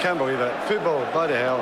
can't believe it. Football, bloody hell.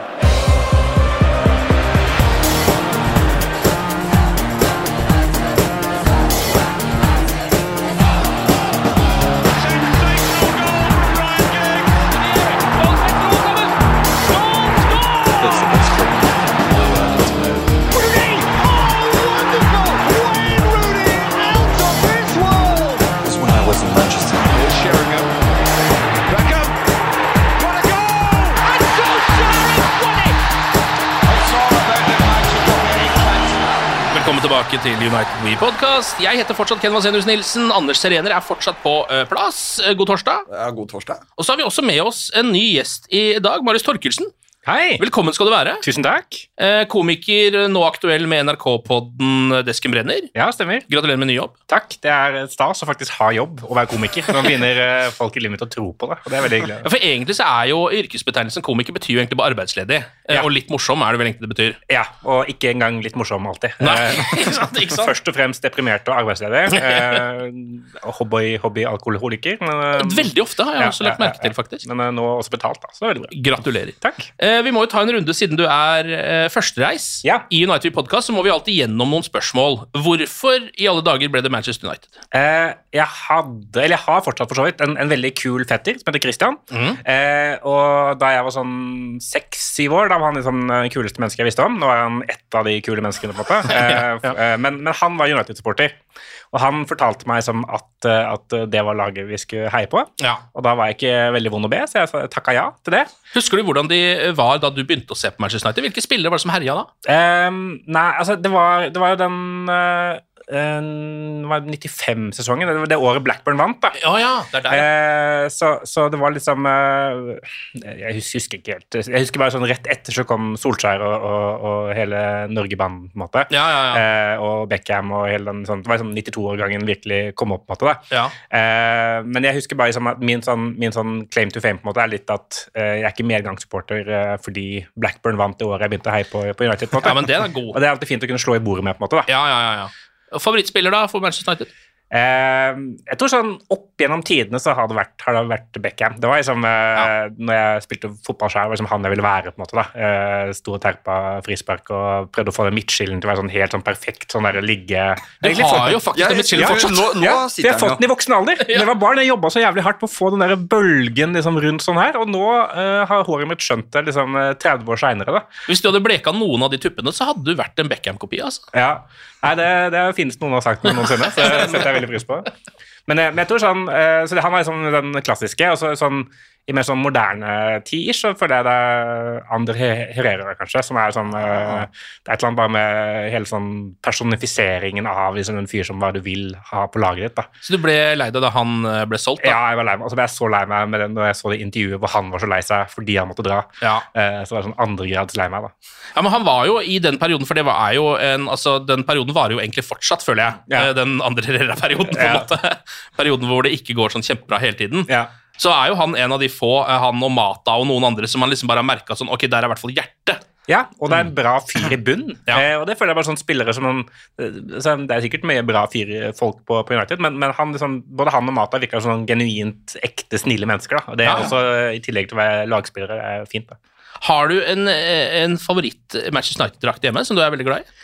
Velkommen tilbake til United We Podcast. Jeg heter fortsatt Ken Vasenius Nilsen. Anders Serener er fortsatt på plass. God torsdag. Ja, god torsdag. Og så har vi også med oss en ny gjest i dag, Marius Torkelsen. Hei. Velkommen skal du være. Tusen takk. Komiker, nå aktuell med NRK-podden Desken brenner. Ja, stemmer. Gratulerer med ny jobb. Takk. Det er stas å faktisk ha jobb og være komiker. Nå begynner folk i livet mitt å tro på det, og det er veldig hyggelig. Ja, for egentlig så er jo yrkesbetegnelsen komiker betyr jo egentlig bare arbeidsledig. Ja. Og litt morsom er det vel egentlig det betyr. Ja, og ikke engang litt morsom alltid. Nei, ikke sant, ikke sant. Først og fremst deprimert og arbeidsledig. Hobby-alkoholiker. Veldig ofte har jeg også lagt merke til, faktisk. Men nå også betalt, da, så det er veldig bra. Gratulerer. Takk. Vi må jo ta en runde siden du er førstereis i United Podcast, så må vi alltid gjennom noen spørsmål. Hvorfor i alle dager ble det Manchester United? Jeg har fortsatt for så vidt en veldig kul fetter som heter Christian. Og da jeg var sånn 6-7 år, da var han liksom den kuleste mennesket jeg visste om. Nå er han ett av de kule menneskene på en måte. Men han var United-supporter. Og han fortalte meg som at det var laget vi skulle heie på. Ja. Og da var jeg ikke veldig vond å be, så jeg takket ja til det. Husker du hvordan de var da du begynte å se på Manchester United? Hvilke spillere var det som herja da? Nei, altså det var jo den 95-sesongen, det året Blackburn vant da. Ja, det er der. Så det var liksom jeg husker ikke helt. Jeg husker bare sånn rett etter så kom Solskjær og hele Norge-banden på en måte. Ja. Og Beckham og hele den sånn, det var sånn 92-årgangen virkelig kom opp på en måte da. Ja. Men jeg husker bare liksom at min sånn claim to fame på en måte er litt at jeg er ikke medgangssupporter fordi Blackburn vant det året jeg begynte å heie på United på en måte. Ja, men det er god. Og det er alltid fint å kunne slå i bordet med på en måte da. Ja. Favorittspiller da for Manchester United? Jeg tror sånn opp gjennom tidene så har det vært Beckham. Det var liksom når jeg spilte fotball selv, var liksom han jeg ville være på en måte da. Sto og terpa frispark og prøvde å få den midtskillen til å være sånn helt sånn perfekt sånn der ligge. Du har jo faktisk den midtskillen fortsatt. Nå jeg har fått den i voksen alder. Da jeg var barn, jeg jobbet så jævlig hardt på å få den der bølgen liksom rundt sånn her, og nå har håret mitt skjønt det liksom 30 år senere da. Hvis du hadde bleket noen av de tuppene, så hadde du vært en Beckham-kopi, altså. Ja. Nei, det finnes noen har sagt noensinne, så det setter jeg veldig pris på. Men jeg tror sånn, så han var liksom den klassiske, og så sånn, i mer sånn moderne tid, så føler jeg det er Ander Herrera, kanskje, som er sånn, det er et eller annet bare med hele sånn personifiseringen av liksom, en fyr som hva du vil ha på laget ditt, da. Så du ble lei deg da han ble solgt, da? Ja, jeg var lei meg, og så ble jeg så lei meg med den, når jeg så det intervjuet hvor han var så lei seg fordi han måtte dra. Ja. Så var det sånn andregrads lei meg, da. Ja, men han var jo i den perioden, for det er jo altså den perioden var jo egentlig fortsatt, føler jeg, den Ander Herrera-perioden, på en måte. Perioden hvor det ikke går sånn kjempebra hele tiden. Ja. Så er jo han en av de få, han og Mata og noen andre, som man liksom bare har merket sånn, ok, der er i hvert fall hjertet. Ja, og det er en bra fyr i bunn. Og det føler jeg bare sånn spillere som det er sikkert mye bra folk på United, men han, liksom, både han og Mata virker sånn genuint ekte, snille mennesker, da. Og det er også, i tillegg til å være lagspillere, er fint, da. Har du en favoritt Manchester United-drakt hjemme, som du er veldig glad i?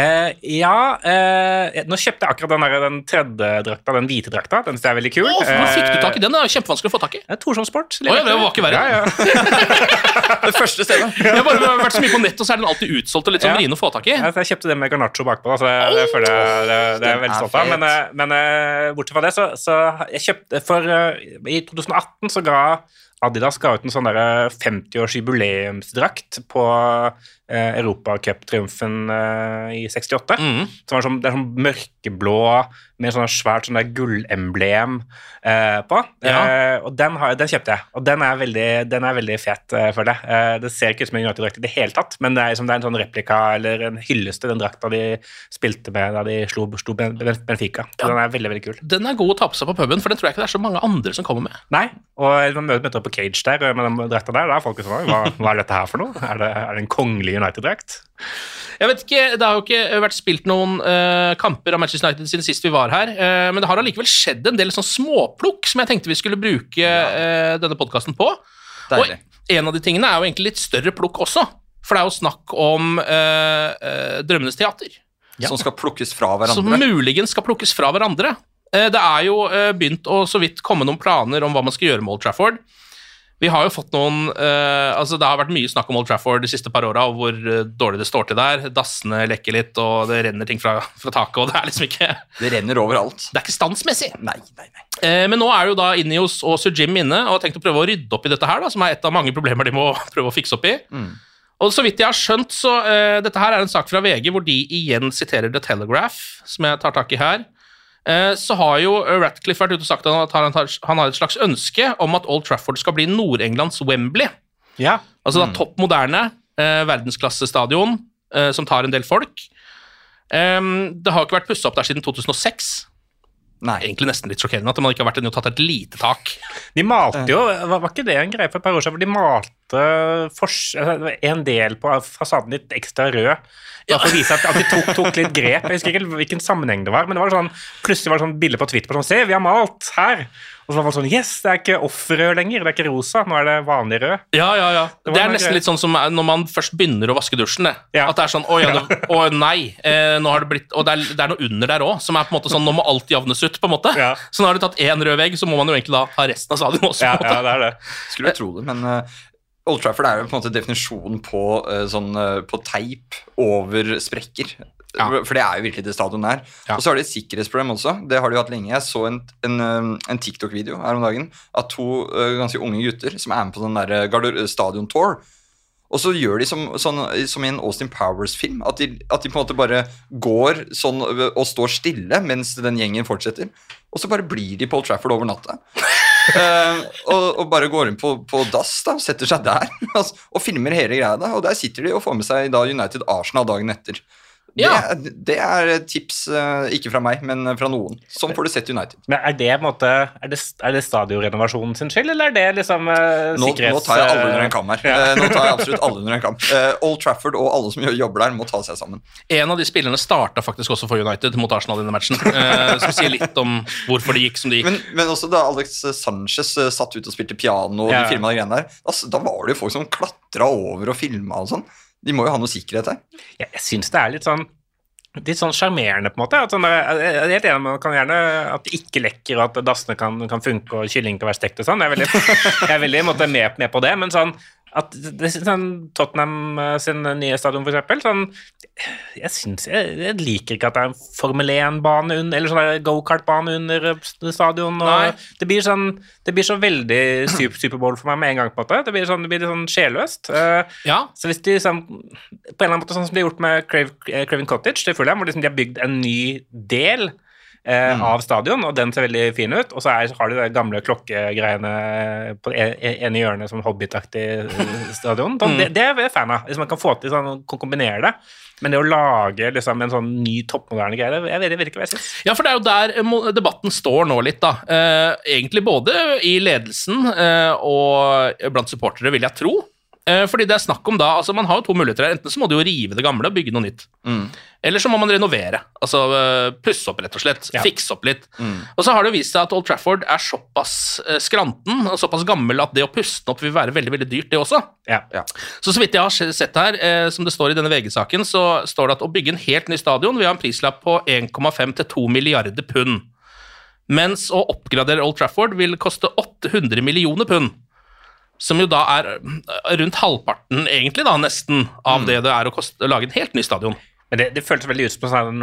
Nå kjøpte jeg akkurat den tredje drakta, den hvite drakta. Den synes jeg er veldig kul. Hvor fikk du tak i den? Det er kjempevanskelig å få tak i. Torshov Sport. Det var ikke verre. Ja. Det første stedet. Jeg har bare vært så mye på nett, og så er den alltid utsolgt og litt sånn vrien å få tak i. Ja, så jeg kjøpte det med Garnaccio bakpå, så det føler jeg det er veldig stolt av. Men bortsett fra det, så jeg kjøpte i 2018 så ga Adidas ut en sånn 50-års jubileumsdrakt på Europacup-triumfen i 68. Så det er sånn mørkeblå med sånn svært sånn gullemblem på. Og den kjøpte jeg, og den er veldig fet, føler jeg. Det ser ikke ut som en United-drakt i det hele tatt, men det er en sånn replika eller en hyllest til den drakta de spilte med da de slo Benfica. Så den er veldig, veldig kul. Den er god å ta på seg på puben, for den tror jeg ikke det er så mange andre som kommer med. Nei, og man møter på Cage der, med den drakta der, da er folk sånn, hva er dette her for noe? Er det en kongelig United-drakt? Jeg vet ikke, det har jo ikke vært spilt noen kamper av Manchester United siden sist vi var her, men det har allikevel skjedd en del sånn småplukk som jeg tenkte vi skulle bruke denne podcasten på. Deilig. en av de tingene jo egentlig litt større plukk også, for det jo snakk om Drømmenes teater. Som skal plukkes fra hverandre. Som muligens skal plukkes fra hverandre. Det jo begynt å så vidt komme noen planer om hva man skal gjøre med Old Trafford. Vi har jo fått noen altså det har vært mye snakk om Old Trafford de siste par årene, og hvor dårlig det står til der. Dassene lekker litt, og det renner ting fra taket, og det liksom ikke... Det renner overalt. Det ikke standsmessig. Nei. Men nå jo da Ineos og Sir Jim inne, og har tenkt å prøve å rydde opp i dette her, da, som et av mange problemer de må prøve å fikse opp i. Og så vidt jeg har skjønt, så dette her en sak fra VG, hvor de igjen siterer The Telegraph, som jeg tar tak i her. Så har jo Ratcliffe vært ute og sagt at han har et slags ønske om at Old Trafford skal bli Nord-Englands Wembley. Ja. Altså da topp moderne, verdensklassestadion, som tar en del folk. Det har ikke vært pusset opp der siden 2006. Nei. Egentlig nesten litt sjokkerende at man ikke har vært inne og tatt et lite tak. De malte jo, var ikke det en greie for et par år siden, for de malte en del på fasaden litt ekstra rød, for å vise at de tok litt grep. Jeg husker ikke hvilken sammenheng det var, men det var sånn, plutselig var det sånn bilde på Twitter på sånn, se, vi har malt her. Og så var det sånn, yes, det ikke off-rød lenger, det ikke rosa, nå det vanlig rød. Ja. Det nesten litt sånn som når man først begynner å vaske dusjen, at det sånn, å nei, nå har det blitt, og det noe under der også, som på en måte sånn, nå må alt javnes ut, på en måte. Ja. Så nå har du tatt en rød vegg, så må man jo egentlig da ha resten av stadion også, på en måte. Ja, det det. Skulle jo tro det, men Old Trafford jo på en måte definisjonen på, på teip over sprekker. Ja. For det jo virkelig det stadion der. Ja. Og så har de et sikkerhetsproblem også. Det har de hatt lenge. Jeg så en TikTok-video her om dagen av to ganske unge gutter som med på sånn der stadion-tour. Og så gjør de som i en Austin Powers-film, at de på en måte bare går sånn og står stille mens den gjengen fortsetter. Og så bare blir de på Old Trafford over natta. og bare går inn på dass da, og setter seg der og filmer hele greia da, og der sitter de og får med seg da United Arsenal dagen etter. Ja. Det et tips, ikke fra meg, men fra noen. Sånn får du sett United. Men det på en måte, det stadionrenovasjonen sin skyld, eller det liksom sikkerhets... Nå tar jeg alle under en kam her. Nå tar jeg absolutt alle under en kam. Old Trafford og alle som jobber der må ta seg sammen. En av de spillerne startet faktisk også for United mot Arsenal i denne matchen, som sier litt om hvorfor det gikk som det gikk. Men også da Alex Sanchez satt ut og spilte piano og de filmet de greiene der, altså, da var det jo folk som klatret over og filmet og sånn. De må jo ha noe sikkerhet her. Jeg synes det litt sånn charmerende på en måte. At sånn, jeg helt enig, man kan gjerne at det ikke lekker, og at dassene kan funke, og kyllingen kan være stekt og sånn. Jeg veldig måte, med på det, men sånn at sånn, Tottenham sin nye stadion for eksempel, sånn, jeg liker ikke at det en Formel 1-bane eller sånn go-kart-bane under stadion, og det blir så veldig Superbowl for meg med en gang på en måte. Det blir sånn sjeløst. Så hvis de liksom, på en eller annen måte sånn som de har gjort med Craven Cottage til Fulham, hvor liksom de har bygd en ny del av stadion, og den ser veldig fin ut, og så har de de gamle klokkegreiene på ene hjørnet som hobbitaktig stadion. Det jeg fan av, hvis man kan få til sånn, kombinere det, men det å lage liksom, en sånn ny toppmoderne greie, jeg vet ikke hva jeg synes. Ja, for det jo der debatten står nå litt da, egentlig både i ledelsen og blant supportere, vil jeg tro. Fordi det snakk om da, altså man har jo to muligheter her, enten så må du jo rive det gamle og bygge noe nytt, eller så må man renovere, altså plusse opp rett og slett, fikse opp litt. Og så har det jo vist seg at Old Trafford såpass skranten og såpass gammel at det å puste den opp vil være veldig, veldig dyrt det også. Så vidt jeg har sett her, som det står i denne VG-saken, så står det at å bygge en helt ny stadion vil ha en prislapp på 1,5 til 2 milliarder pund, mens å oppgradere Old Trafford vil koste 800 millioner pund. Som jo da rundt halvparten egentlig da, nesten, av det å lage en helt ny stadion. Men det føltes veldig ut som sånn,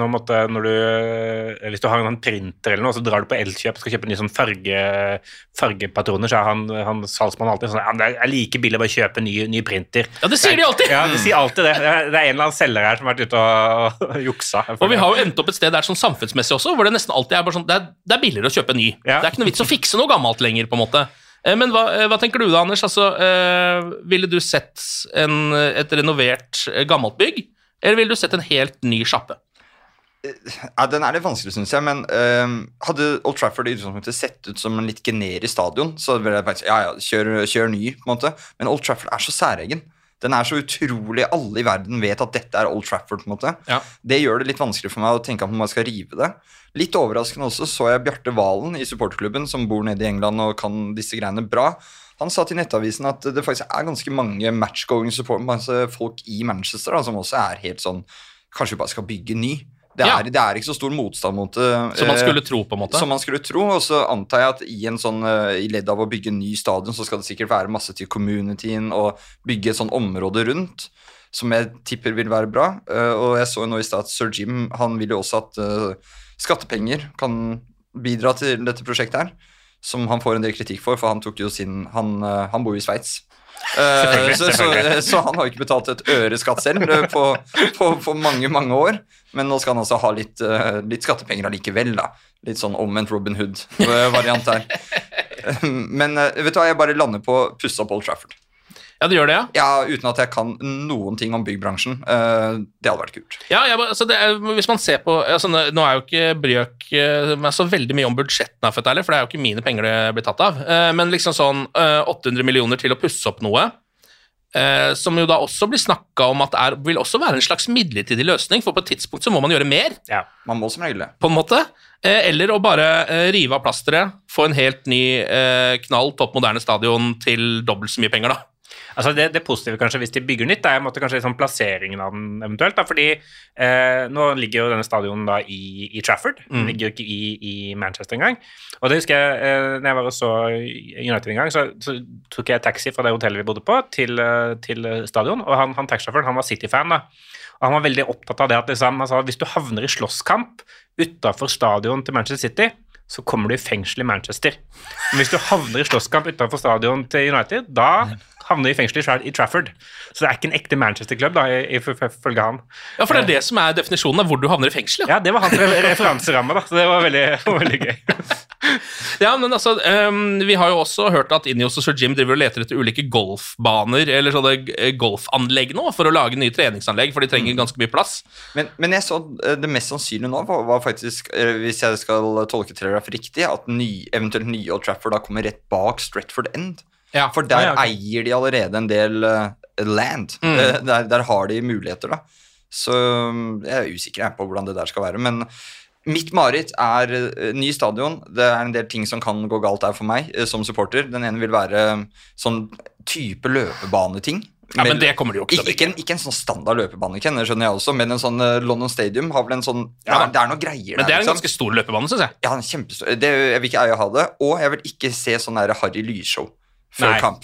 hvis du har en printer eller noe, så drar du på Elkjøp og skal kjøpe en ny sånn fargepatroner, så han salgsmannen alltid sånn, det like billig å bare kjøpe ny printer. Ja, det sier de alltid! Ja, de sier alltid det. Det en eller annen selger her som har vært ute og juksa. Og vi har jo endt opp et sted der sånn samfunnsmessig også, hvor det nesten alltid bare sånn, det billigere å kjøpe ny. Det ikke noe vits å fikse noe gammelt lenger, på en måte. Men hva tenker du da, Anders? Altså, ville du sett et renovert gammelt bygg, eller ville du sett en helt ny sjappe? Ja, den litt vanskelig, synes jeg, men hadde Old Trafford i utgangspunktet sett ut som en litt generisk stadion, så ville jeg faktisk, kjør ny, på en måte. Men Old Trafford så særegen. Den så utrolig, alle i verden vet at dette Old Trafford, på en måte. Ja. Det gjør det litt vanskelig for meg å tenke at man skal rive det. Litt overraskende også så jeg Bjarte Valen i supporterklubben, som bor nede i England og kan disse greiene bra. Han sa til Nettavisen at det faktisk ganske mange matchgoing support, masse folk i Manchester da, som også helt sånn, kanskje vi bare skal bygge ny. Det er ikke så stor motstand mot det. Som man skulle tro, på en måte. Som man skulle tro, og så antar jeg at i ledd av å bygge en ny stadion, så skal det sikkert være masse til communityen, og bygge et sånn område rundt, som jeg tipper vil være bra. Og jeg så jo nå i stad at Sir Jim, han vil jo også at skattepenger kan bidra til dette prosjektet her, som han får en del kritikk for han tok jo han bor jo i Sveits. Så han har ikke betalt et øre skatt selv på mange, mange år, men nå skal han altså ha litt skattepenger allikevel da. Litt sånn omvendt Robin Hood-variant her. Men vet du hva, jeg bare lander på å pusse opp Old Trafford. Ja, det gjør det, ja. Ja, uten at jeg kan noen ting om byggbransjen. Det hadde vært kult. Ja, altså hvis man ser på altså, nå jo ikke Bryøk så veldig mye om budsjettene, for det er jo ikke mine penger det blir tatt av. Men liksom sånn 800 millioner til å pusse opp noe, som jo da også blir snakket om at vil også være en slags midlertidig løsning, for på et tidspunkt så må man gjøre mer. Ja, man må som regel det. På en måte. Eller å bare rive av plasteret, få en helt ny knall, topp moderne stadion til dobbelt så mye penger da. Altså det positive kanskje hvis de bygger nytt, kanskje sånn plasseringen av den eventuelt, da, fordi nå ligger jo denne stadionen da i Trafford, den ligger jo ikke i Manchester engang, og det husker jeg, når jeg var og så United en gang, så tok jeg taxi fra det hotellet vi bodde på til stadion, og han taxisjåføren, han var City-fan da, og han var veldig opptatt av det at liksom, altså, hvis du havner i slåsskamp utenfor stadion til Manchester City, så kommer du i fengsel i Manchester. Men hvis du havner i slåsskamp utenfor stadion til United, da havner du i fengsel i Trafford. Så det ikke en ekte Manchester-klubb, da, ifølge han. Ja, for det det som definisjonen av hvor du havner i fengsel, ja. Ja, det var hans referanseramme, da, så det var veldig gøy. Ja, men altså, vi har jo også hørt at Ineos og Sir Jim driver og leter etter ulike golfbaner, eller sånne golfanlegg nå, for å lage nye treningsanlegg, for de trenger ganske mye plass. Men jeg så det mest sannsynlige nå var faktisk, hvis jeg skal tolke Telegraph riktig, at eventuelt nye Old Trafford da kommer rett bak Stretford End. Ja, for der eier de allerede en del land. Der har de muligheter da. Så jeg usikker på hvordan det der skal være, men mitt mareritt ny stadion. Det en del ting som kan gå galt der for meg som supporter. Den ene vil være sånn type løpebaneting. Ja, men det kommer de jo ikke. Ikke en sånn standard løpebane, det skjønner jeg også, men en sånn London Stadium har vel en sånn, det noe greier der. Men det en ganske stor løpebane, synes jeg. Ja, en kjempestor. Jeg vil ikke eie å ha det, og jeg vil ikke se sånn der Harry lysshow før kamp.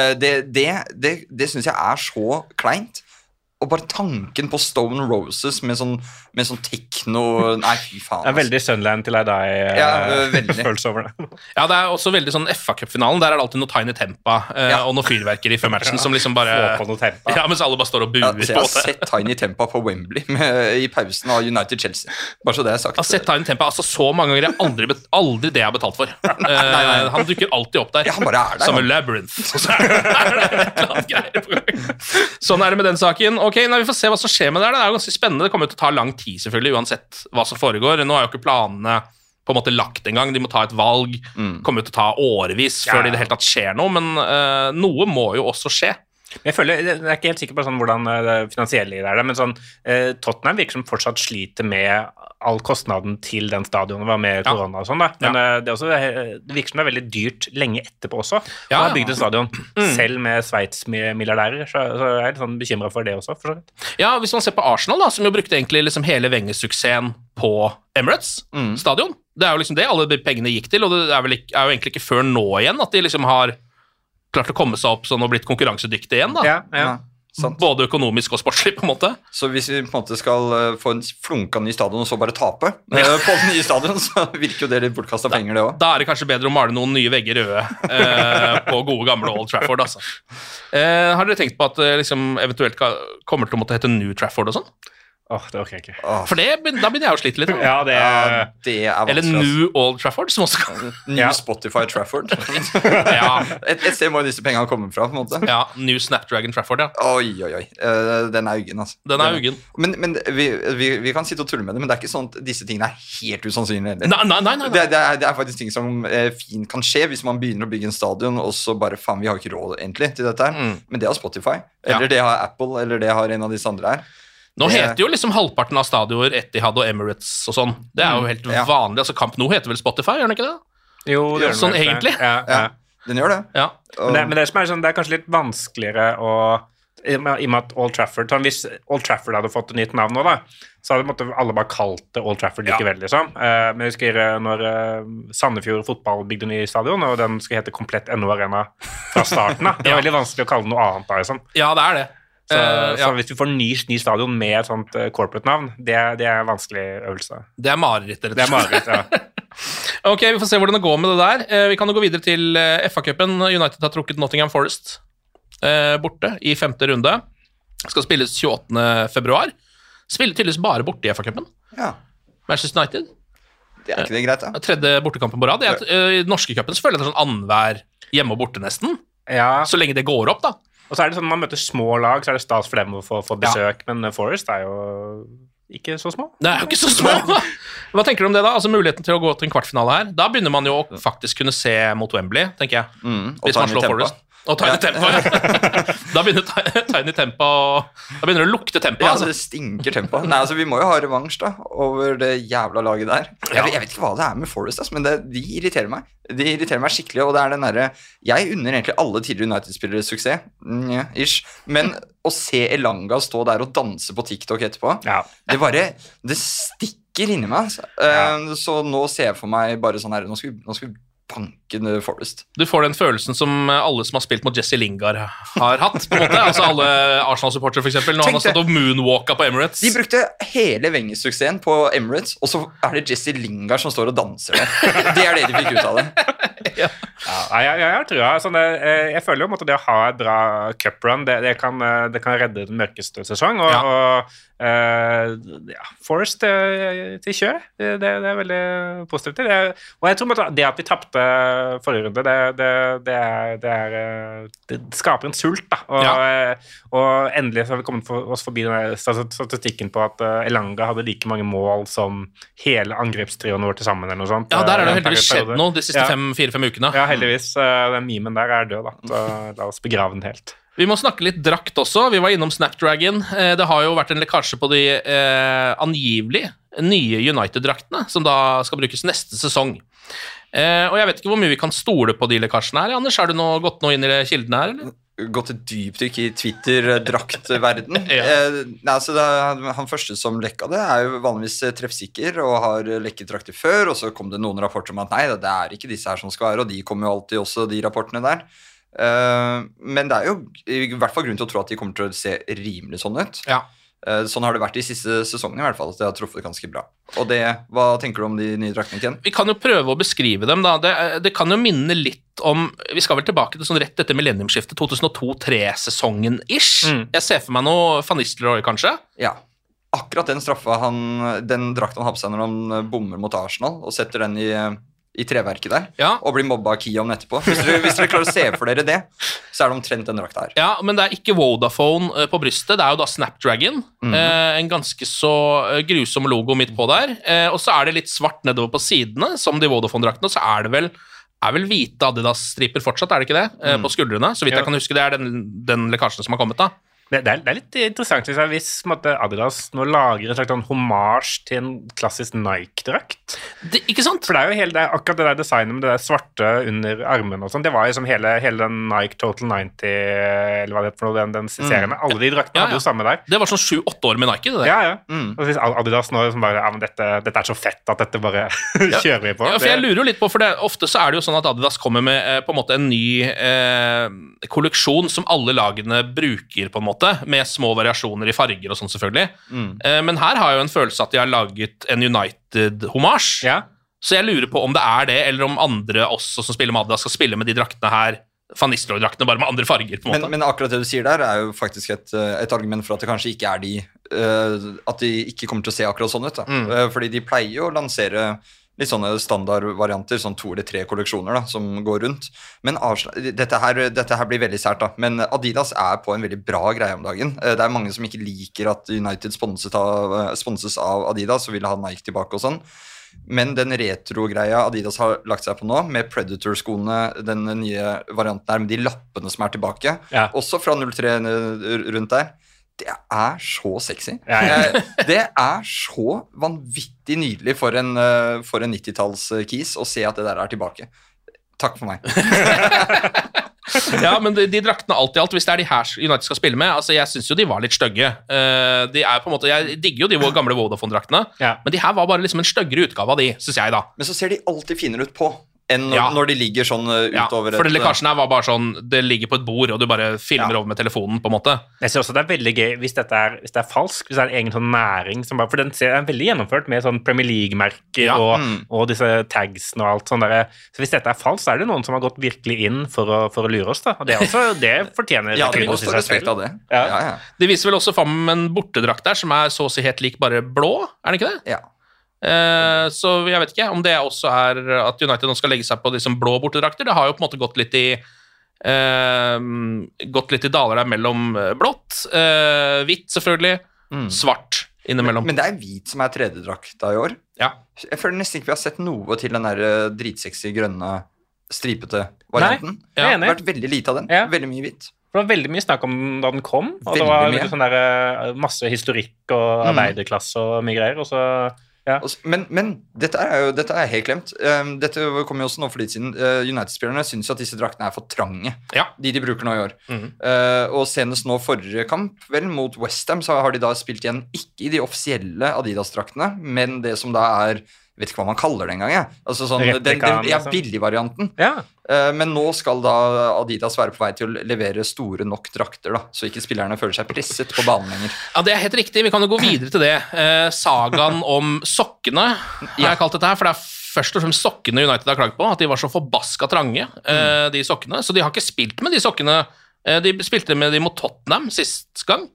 Det synes jeg så kleint. Og bare tanken på Stone Roses med sånn techno. Nei, fy faen. Det veldig Sunderland til deg følelse over det. Ja, det også veldig sånn FA-cup-finalen. Der det alltid noe Tiny Tempa og noe fyrverkeri før matchen som liksom bare få på noe tempa. Ja, mens alle bare står og buer på det. Jeg har sett Tiny Tempa på Wembley i pausen av United-Chelsea. Bare så det sagt. Jeg har sett Tiny Tempa så mange ganger. Aldri det jeg har betalt for. Han dukker alltid opp der. Ja, han bare der. Som en labyrinth. Og så det et eller annet greier på gang. Sånn det med den saken. Ok, vi får se hva som skjer med det. Det jo ganske spennende. Det kommer jo til å ta lang tid, selvfølgelig, uansett hva som foregår. Nå jo ikke planene på en måte lagt en gang. De må ta et valg. Kommer jo til å ta årevis før det i det hele tatt skjer noe, men noe må jo også skje. Jeg er ikke helt sikker på hvordan det finansielle i det men sånn, Tottenham virker som fortsatt sliter med all kostnaden til den stadionen var med korona og sånn da. Men det virker som det veldig dyrt lenge etterpå også å ha bygd en stadion, selv med Sveits milliardærer, så jeg litt sånn bekymret for det også, for så vidt. Ja, hvis man ser på Arsenal da, som jo brukte egentlig liksom hele Wenger-suksessen på Emirates stadion, det jo liksom det alle de pengene gikk til, og det jo egentlig ikke før nå igjen at de liksom har klart å komme seg opp sånn og blitt konkurransedyktig igjen da. Både økonomisk og sportslig på en måte. Så hvis vi på en måte skal få en flunka ny stadion og så bare tape på den nye stadion, så virker jo det litt bortkastet penger det også. Da det kanskje bedre å male noen nye vegger røde på gode gamle Old Trafford altså. Har dere tenkt på at liksom, eventuelt kommer til å måtte hete New Trafford og sånn? Det orker jeg ikke. For da begynner jeg å slite litt. Ja, det vanskelig. Eller New Old Trafford, som også kan. New Spotify Trafford. Et sted må disse pengene komme fra, på en måte. Ja, New Snapdragon Trafford, ja. Oi. Den uggen, altså. Den uggen. Men vi kan sitte og tulle med det, men det ikke sånn at disse tingene helt usannsynlige. Nei. Det faktisk ting som fint kan skje hvis man begynner å bygge en stadion, og så bare, faen, vi har ikke råd egentlig til dette her. Men det har Spotify, eller det har Apple, eller det har en av disse andre her. Nå heter jo liksom halvparten av stadioner Etihad og Emirates og sånn. Det jo helt vanlig. Altså Camp Nou heter vel Spotify, gjør den ikke det? Jo, det sånn egentlig. Ja. Den gjør det. Ja. Men det som sånn, det kanskje litt vanskeligere å i og med at Old Trafford hvis Old Trafford hadde fått et nytt navn nå da, så hadde alle bare kalt det Old Trafford likevel, liksom. Men jeg husker når Sandefjord fotball bygde ny stadion, og den skal hete Komplett NO Arena fra starten da. Det veldig vanskelig å kalle det noe annet da, liksom. Ja, det det. Så hvis du får ny stadion med et sånt corporate-navn, det en vanskelig øvelse. Det mareritt, rett og slett. Det mareritt, ja. Ok, vi får se hvordan det går med det der. Vi kan jo gå videre til FA-cupen. United har trukket Nottingham Forest borte i 5. runde. Skal spilles 28. februar. Spiller tydeligvis bare borte i FA-cupen. Ja. Manchester United. Det ikke det greit, da? Tredje bortekampen på rad. I norske cupen så føler jeg det sånn annenhver hjemme og borte nesten. Ja. Så lenge det går opp, da. Og så det sånn, når man møter små lag, så det stas for dem å få besøk, men Forest jo ikke så små. Det jo ikke så små. Hva tenker du om det da? Altså muligheten til å gå til en kvartfinale her. Da begynner man jo å faktisk kunne se mot Wembley, tenker jeg. Hvis man slår Forest. Og Tiny Tempo, Da begynner Tiny Tempo Da begynner det å lukte tempo. Ja, det stinker tempo. Nei, altså vi må jo ha revansj da over det jævla laget der. Jeg vet ikke hva det med Forest, men de irriterer meg. De irriterer meg skikkelig, og det den derre jeg unner egentlig alle tidligere United-spillere suksess, ish. Men å se Elanga stå der og danse på TikTok etterpå, det stikker inni meg. Så nå ser jeg for meg bare sånn her, nå skal vi banke Forest. Du får den følelsen som alle som har spilt mot Jesse Lingard har hatt, på en måte. Altså alle Arsenal-supportere, for eksempel, når han har stått og moonwalka på Emirates. De brukte hele Wenger-suksessen på Emirates, og så det Jesse Lingard som står og danser der. Det det de fikk ut av det. Jeg tror jeg føler jo at det å ha et bra cuprun, det kan redde den mørkeste sesong, og Forest til kjør, det veldig positivt til. Og jeg tror det at vi tappte forrige runde, det skaper en sult da, og endelig så har vi kommet oss forbi den statistikken på at Elanga hadde like mange mål som hele angrepstrioen vår til sammen eller noe sånt. Ja, der det heldigvis skjedd noe de siste 4-5 ukene. Ja, heldigvis. Den memen der død da, så la oss begrave den helt. Vi må snakke litt drakt også. Vi var innom Snapdragon. Det har jo vært en lekkasje på de angivelig nye United-draktene, som da skal brukes neste sesong. Og jeg vet ikke hvor mye vi kan stole på de lekkasjene her. Anders, har du gått noe inn i kildene her, eller? Gått et dypdykk i Twitter-draktverden. Han første som lekka det jo vanligvis treffsikker og har lekket drakter før, og så kom det noen rapporter om at nei, det ikke disse her som skal være, og de kommer jo alltid også, de rapportene der. Men det jo i hvert fall grunn til å tro at de kommer til å se rimelig sånn ut. Ja. Sånn har det vært de siste sesongene i hvert fall, at det har truffet ganske bra. Og hva tenker du om de nye draktene, Ken? Vi kan jo prøve å beskrive dem da. Det kan jo minne litt om, vi skal vel tilbake til sånn rett etter millenniumsskiftet, 2002-3-sesongen ish. Jeg ser for meg noe Van Nistelrooy kanskje. Ja, akkurat den straffa den drakten han har på seg når han bommer mot Arsenal, og setter den i treverket der, og blir mobba av Kion etterpå. Hvis dere klarer å se for dere det, så det omtrent den drakta her. Ja, men det ikke Vodafone på brystet, det jo da Snapdragon, en ganske så grusom logo midt på der, og så det litt svart nedover på sidene, som de Vodafone-draktene, så det vel hvite Adidas-striper fortsatt, det ikke det? På skuldrene, så vidt jeg kan huske, det den lekkasjen som har kommet da. Det litt interessant hvis Adidas nå lager en slags hommage til en klassisk Nike-drakt. Ikke sant? For det jo akkurat det der designet med det der svarte under armen og sånn, det var jo som hele den Nike Total 90, eller hva det for noe, den serien. Alle de draktene hadde jo samme der. Det var sånn 7-8 år med Nike, det der. Ja. Og hvis Adidas nå som bare, men dette så fett at dette bare kjører vi på. Ja, for jeg lurer jo litt på, for ofte så det jo sånn at Adidas kommer med på en måte en ny kolleksjon som alle lagene bruker på en måte, med små variasjoner i farger og sånn selvfølgelig. Men her har jeg jo en følelse at de har laget en United-hommage. Ja. Så jeg lurer på om det det, eller om andre også som spiller med Adidas skal spille med de draktene her, Van Nistelrooy-draktene, bare med andre farger på en måte. Men akkurat det du sier der jo faktisk et argument for at det kanskje ikke at de ikke kommer til å se akkurat sånn ut. Fordi de pleier jo å lansere litt sånne standardvarianter, sånn 2 eller 3 kolleksjoner da, som går rundt. Men dette her blir veldig sært da. Men Adidas på en veldig bra greie om dagen. Det mange som ikke liker at United sponses av Adidas og vil ha Nike tilbake og sånn. Men den retro-greia Adidas har lagt seg på nå, med Predator-skoene, den nye varianten her, med de lappene som tilbake, også fra 03 rundt der, det så sexy. Det så vanvittig nydelig for en 90-talls-kis å se at det der tilbake. Takk for meg. Ja, men de draktene alt i alt, hvis det er de her United skal spille med, altså jeg synes jo de var litt stygge. De er på en måte, jeg digger jo de gamle Vodafone-draktene, men de her var bare liksom en styggere utgave av de, synes jeg da. Men så ser de alltid finere ut på enn når de ligger sånn utover for den lekkasjen her var bare sånn, det ligger på et bord, og du bare filmer over med telefonen, på en måte. Jeg synes også det er veldig gøy hvis det er falsk, hvis det er en egen sånn næring, som bare, for den er veldig gjennomført med sånn Premier League-merker og disse tagsene og alt sånn der. Så hvis dette er falsk, så er det noen som har gått virkelig inn for å lure oss da, og det fortjener det må stå respekt av det. De viser vel også fram en bortedrakt der, som er så å si helt lik bare blå, er det ikke det? Ja. Så jeg vet ikke om det også er at United nå skal legge seg på de som blå bortedrakter. Det har jo på en måte gått litt i daler der mellom blått, hvitt selvfølgelig, svart innimellom. Men det er hvit som er tredjedrakta i år. Ja. Jeg føler nesten ikke vi har sett noe til den der dritsexy grønne stripete varianten. Nei, jeg er enig. Det har vært veldig lite av den, veldig mye hvitt. Det var veldig mye snakk om da den kom, og det var sånn der, masse historikk og arbeiderklasse og mye greier, og så Men dette er helt glemt. Dette kom jo også nå for litt siden. United-spillerne synes at disse draktene er for trange, de bruker nå i år. Og senest nå forrige kamp, vel, mot West Ham, så har de da spilt igjen ikke i de offisielle Adidas-draktene, men det som da er, jeg vet ikke hva man kaller det engang, altså sånn, den billig-varianten. Men nå skal da Adidas være på vei til å levere store nok drakter, da, så ikke spillerne føler seg presset på banen lenger. Ja, det er helt riktig. Vi kan jo gå videre til det. Sagaen om sokkene, har jeg kalt dette her, for det er først og fremst sokkene United har klagd på, at de var så forbaska trange, de sokkene, så de har ikke spilt med de sokkene. De spilte med de mot Tottenham sist gang,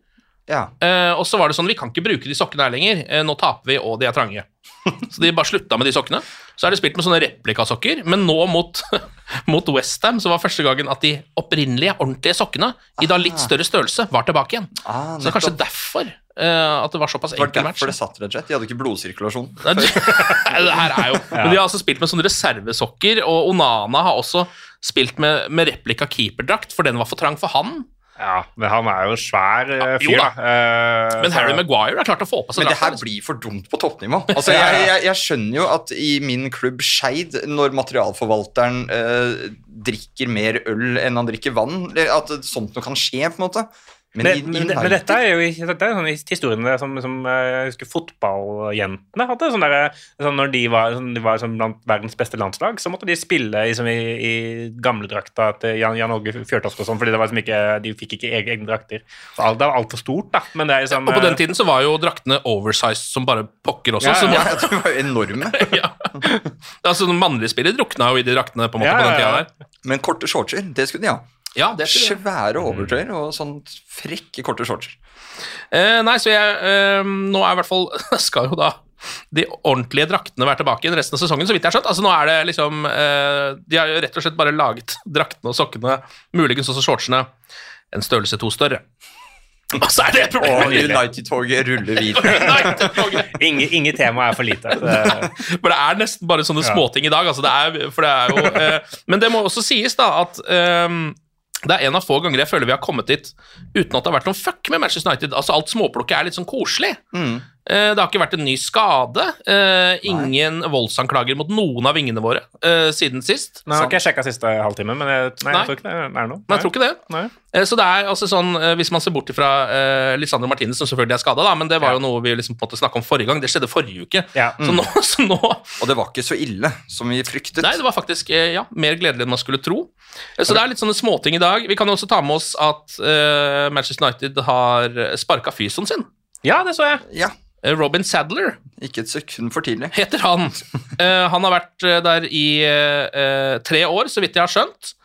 og så var det sånn, vi kan ikke bruke de sokkene her lenger, nå taper vi, og de er trange. Så de bare slutta med de sokkene. Så er det spilt med sånne replikasokker, men nå mot West Ham så var første gangen at de opprinnelige, ordentlige sokkene i da litt større størrelse var tilbake igjen. Så kanskje derfor at det var såpass enkel match. Var derfor det satt rett og slett? De hadde ikke blodsirkulasjon. Det her er jo, men de har altså spilt med sånne reservesokker, og Onana har også spilt med replika keeperdrakt, for den var for trang for han. Ja, men han er jo svær fyr, da. Men Harry Maguire er klart å få på seg. Men det her blir for dumt på toppnivå. Altså, jeg skjønner jo at i min klubb Skeid, når materialforvalteren drikker mer øl enn han drikker vann, at sånt noe kan skje, på en måte. Men dette er jo sånn historien som jeg husker fotballjentene hadde, sånn når de var sånn blant verdens beste landslag, så måtte de spille i gamle drakta til Jan Åge Fjørtoft og sånn, fordi det var liksom ikke, de fikk ikke egne drakter. Så det var alt for stort, da. Men det er sånn, og på den tiden så var jo draktene oversized som bare pokker også. Det var jo enorme. Altså, mannlige spillere drukna jo i de draktene på en måte på den tida der. Men korte shortser, det skulle de ha. Ja, det svære overtøyer og sånn frekke korte shortser. Nei, så nå er i hvert fall skal jo da de ordentlige draktene være tilbake i resten av sesongen, så vidt jeg har skjønt. Altså nå er det liksom de har jo rett og slett bare laget draktene og sokkene, muligens også shortsene, en størrelse 2 større. Og så er det et problem. Og United-toget ruller videre. Ingen tema er for lite. For det er nesten bare sånne småting i dag, altså for det er jo men det må også sies da at det er en av få ganger jeg føler vi har kommet dit uten at det har vært noen fuck med Manchester United. Altså alt småplukket er litt sånn koselig. Det har ikke vært en ny skade. Ingen voldsanklager mot noen av vingene våre siden sist. Nå har ikke jeg sjekket siste halvtime, men jeg tror ikke det er noe. Nei, jeg tror ikke det. Nei. Så det er altså sånn, hvis man ser bort fra Lisandro Martinez, som selvfølgelig er skadet, da, men det var jo noe vi liksom på en måte snakket om forrige gang. Det skjedde forrige uke. Så nå og det var ikke så ille som vi fryktet. Nei, det var faktisk mer gledelig enn man skulle tro. Så det er litt sånne småting i dag. Vi kan jo også ta med oss at Manchester United har sparket fysioen sin. Ja, det så jeg. Ja. Robin Sadler. Ikke et sekund for tidlig. Heter han. Han har vært der i 3 år, så vidt jeg har skjønt.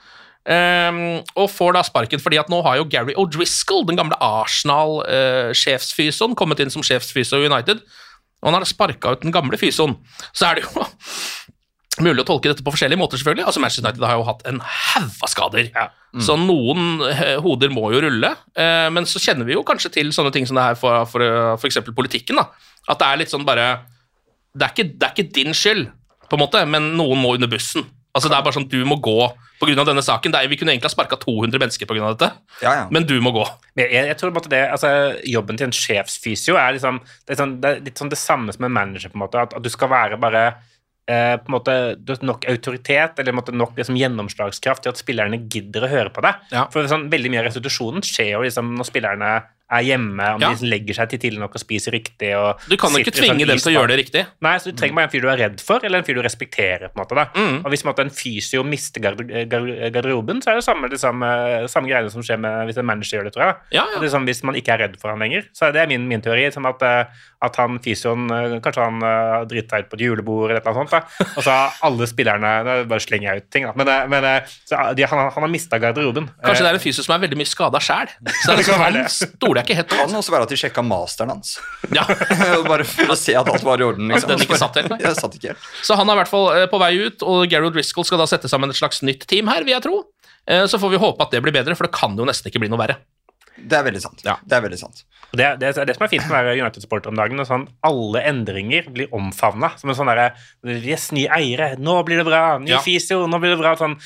Og får da sparken fordi at nå har jo Gary O'Driscoll, den gamle Arsenal-sjefsfysioen, kommet inn som sjefsfysio i United, og han har sparket ut den gamle fysioen. Så er det jo mulig å tolke dette på forskjellige måter, selvfølgelig. Altså Manchester United har jo hatt en haug av skader, så noen hoder må jo rulle, men så kjenner vi jo kanskje til sånne ting som det her for eksempel politikken, da. At det er litt sånn bare, det er ikke din skyld, på en måte, men noen må under bussen. Altså det er bare sånn, du må gå på grunn av denne saken. Vi kunne egentlig ha sparket 200 mennesker på grunn av dette, men du må gå. Jeg tror på en måte altså, jobben til en sjefsfysio er liksom, det er litt sånn det samme som en manager, på en måte, at du skal være bare på en måte nok autoritet eller nok liksom, gjennomslagskraft til at spillerne gidder å høre på det. For sånn, veldig mye av restitusjonen skjer jo liksom, når spillerne er hjemme, om de legger seg til tidlig nok og spiser riktig. Og du kan jo ikke tvinge dem til å gjøre det riktig. Nei, så du trenger bare en fyr du er redd for, eller en fyr du respekterer. På en måte, da. Og hvis en fysio mister garderoben, så er det samme greiene som skjer med, hvis en manager gjør det, tror jeg. Det er sånn, hvis man ikke er redd for han lenger. Så det er min teori, som at han fysioen, kanskje han driter seg ut på et julebord eller noe sånt, da. Og så har alle spillerne, bare slenger jeg ut ting, da. Men han har mistet garderoben. Kanskje det er en fysio som er veldig mye skadet selv. Så det kan være det. Det kan også være at de sjekket masteren hans. Bare for å se at alt var i orden. Liksom. Den ikke satt helt, nei. Satt ikke helt. Så han er i hvert fall på vei ut, og Gary O'Driscoll skal da sette sammen et slags nytt team her, vil jeg tro. Så får vi håpe at det blir bedre, for det kan jo nesten ikke bli noe verre. Det er veldig sant. Det er veldig sant. Det som er fint med å være United-supporter om dagen, er sånn alle endringer blir omfavnet. Som en sånn derre, yes, nye eiere, nå blir det bra, ny fysio, nå blir det bra, sånn.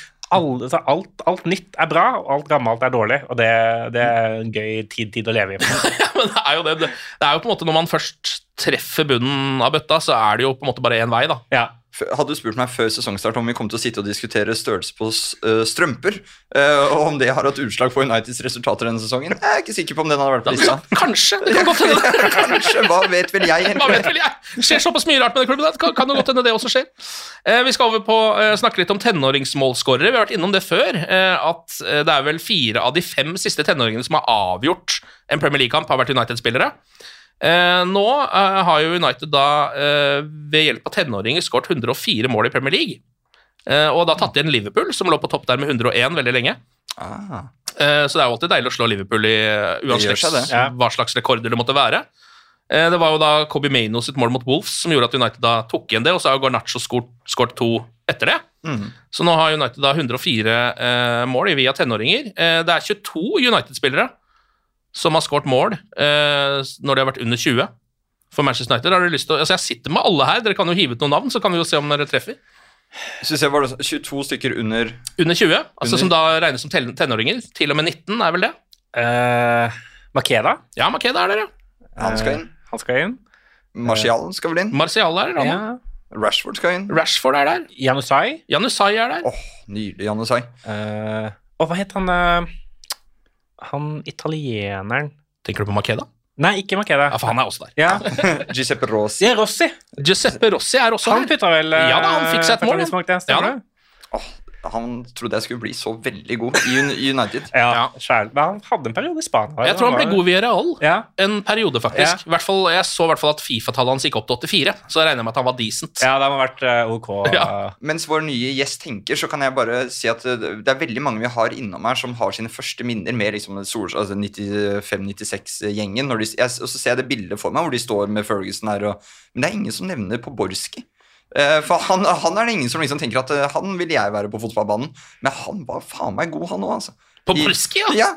Alt nytt er bra, og alt gammelt er dårlig, og det er en gøy tid å leve i. Men det er jo det. Det er jo på en måte, når man først treffer bunnen av bøtta, så er det jo på en måte bare en vei, da. Ja. Hadde du spurt meg før sesongstart om vi kom til å sitte og diskutere størrelse på strømper, og om det har hatt utslag på Uniteds resultater denne sesongen, jeg er ikke sikker på om den hadde vært på lista. Kanskje, det kan godt hende. Kanskje, hva vet vel jeg egentlig? Hva vet vel jeg? Det skjer såpass mye rart med den klubben, da. Kan jo godt hende det også skjer. Vi skal over på snakke litt om tenåringsmålskårere. Vi har vært innom det før, at det er vel 4 av de 5 siste tenåringene som har avgjort en Premier League-kamp, har vært United-spillere. Nå har jo United da ved hjelp av tenåringer skåret 104 mål i Premier League, og da tatt igjen Liverpool, som lå på topp der med 101 veldig lenge. Så det er jo alltid deilig å slå Liverpool i uansett hva slags rekorder det måtte være. Det var jo da Kobe Mainoo sitt mål mot Wolves som gjorde at United da tok igjen det, og så har Garnacho skåret 2 etter det. Så nå har United da 104 mål via tenåringer. Det er 22 United-spillere som har skåret mål når de har vært under 20 for Manchester United. Har dere lyst til altså jeg sitter med alle her, dere kan jo hive ut noen navn, så kan vi jo se om dere treffer. Synes jeg var det 22 stykker under 20, altså som da regnes som tenåringer. Til og med 19 er vel det. Makeda? Ja, Makeda er det, ja. Han skal inn. Martial skal vel inn. Martial er det, ja. Rashford skal inn. Rashford er der. Janusai er der. Nydelig Janusai. Hva heter han... Han italieneren. Tenker du på Makeda? Nei, ikke Makeda. Ja, for han er også der. Ja. Giuseppe Rossi. Ja, Rossi. Giuseppe Rossi er også han her. Han putta vel ja da, han fikk seg et mål. Ja da. Han trodde jeg skulle bli så veldig god i United. Ja, selv. Men han hadde en periode i Spania. Jeg tror han ble god via Real. En periode, faktisk. Jeg så i hvert fall at FIFA-tallet hans gikk opp til 84, så jeg regner med at han var decent. Ja, det har vært ok. Mens vår nye gjest tenker, så kan jeg bare si at det er veldig mange vi har innom her som har sine første minner med liksom, 95-96-gjengen. Og så ser jeg det bildet for meg hvor de står med Ferguson her, men det er ingen som nevner Poborski. For han er det ingen som liksom tenker at han vil jeg være på fotballbanen, men han var faen meg god han også, altså. Poborski, ja? Ja,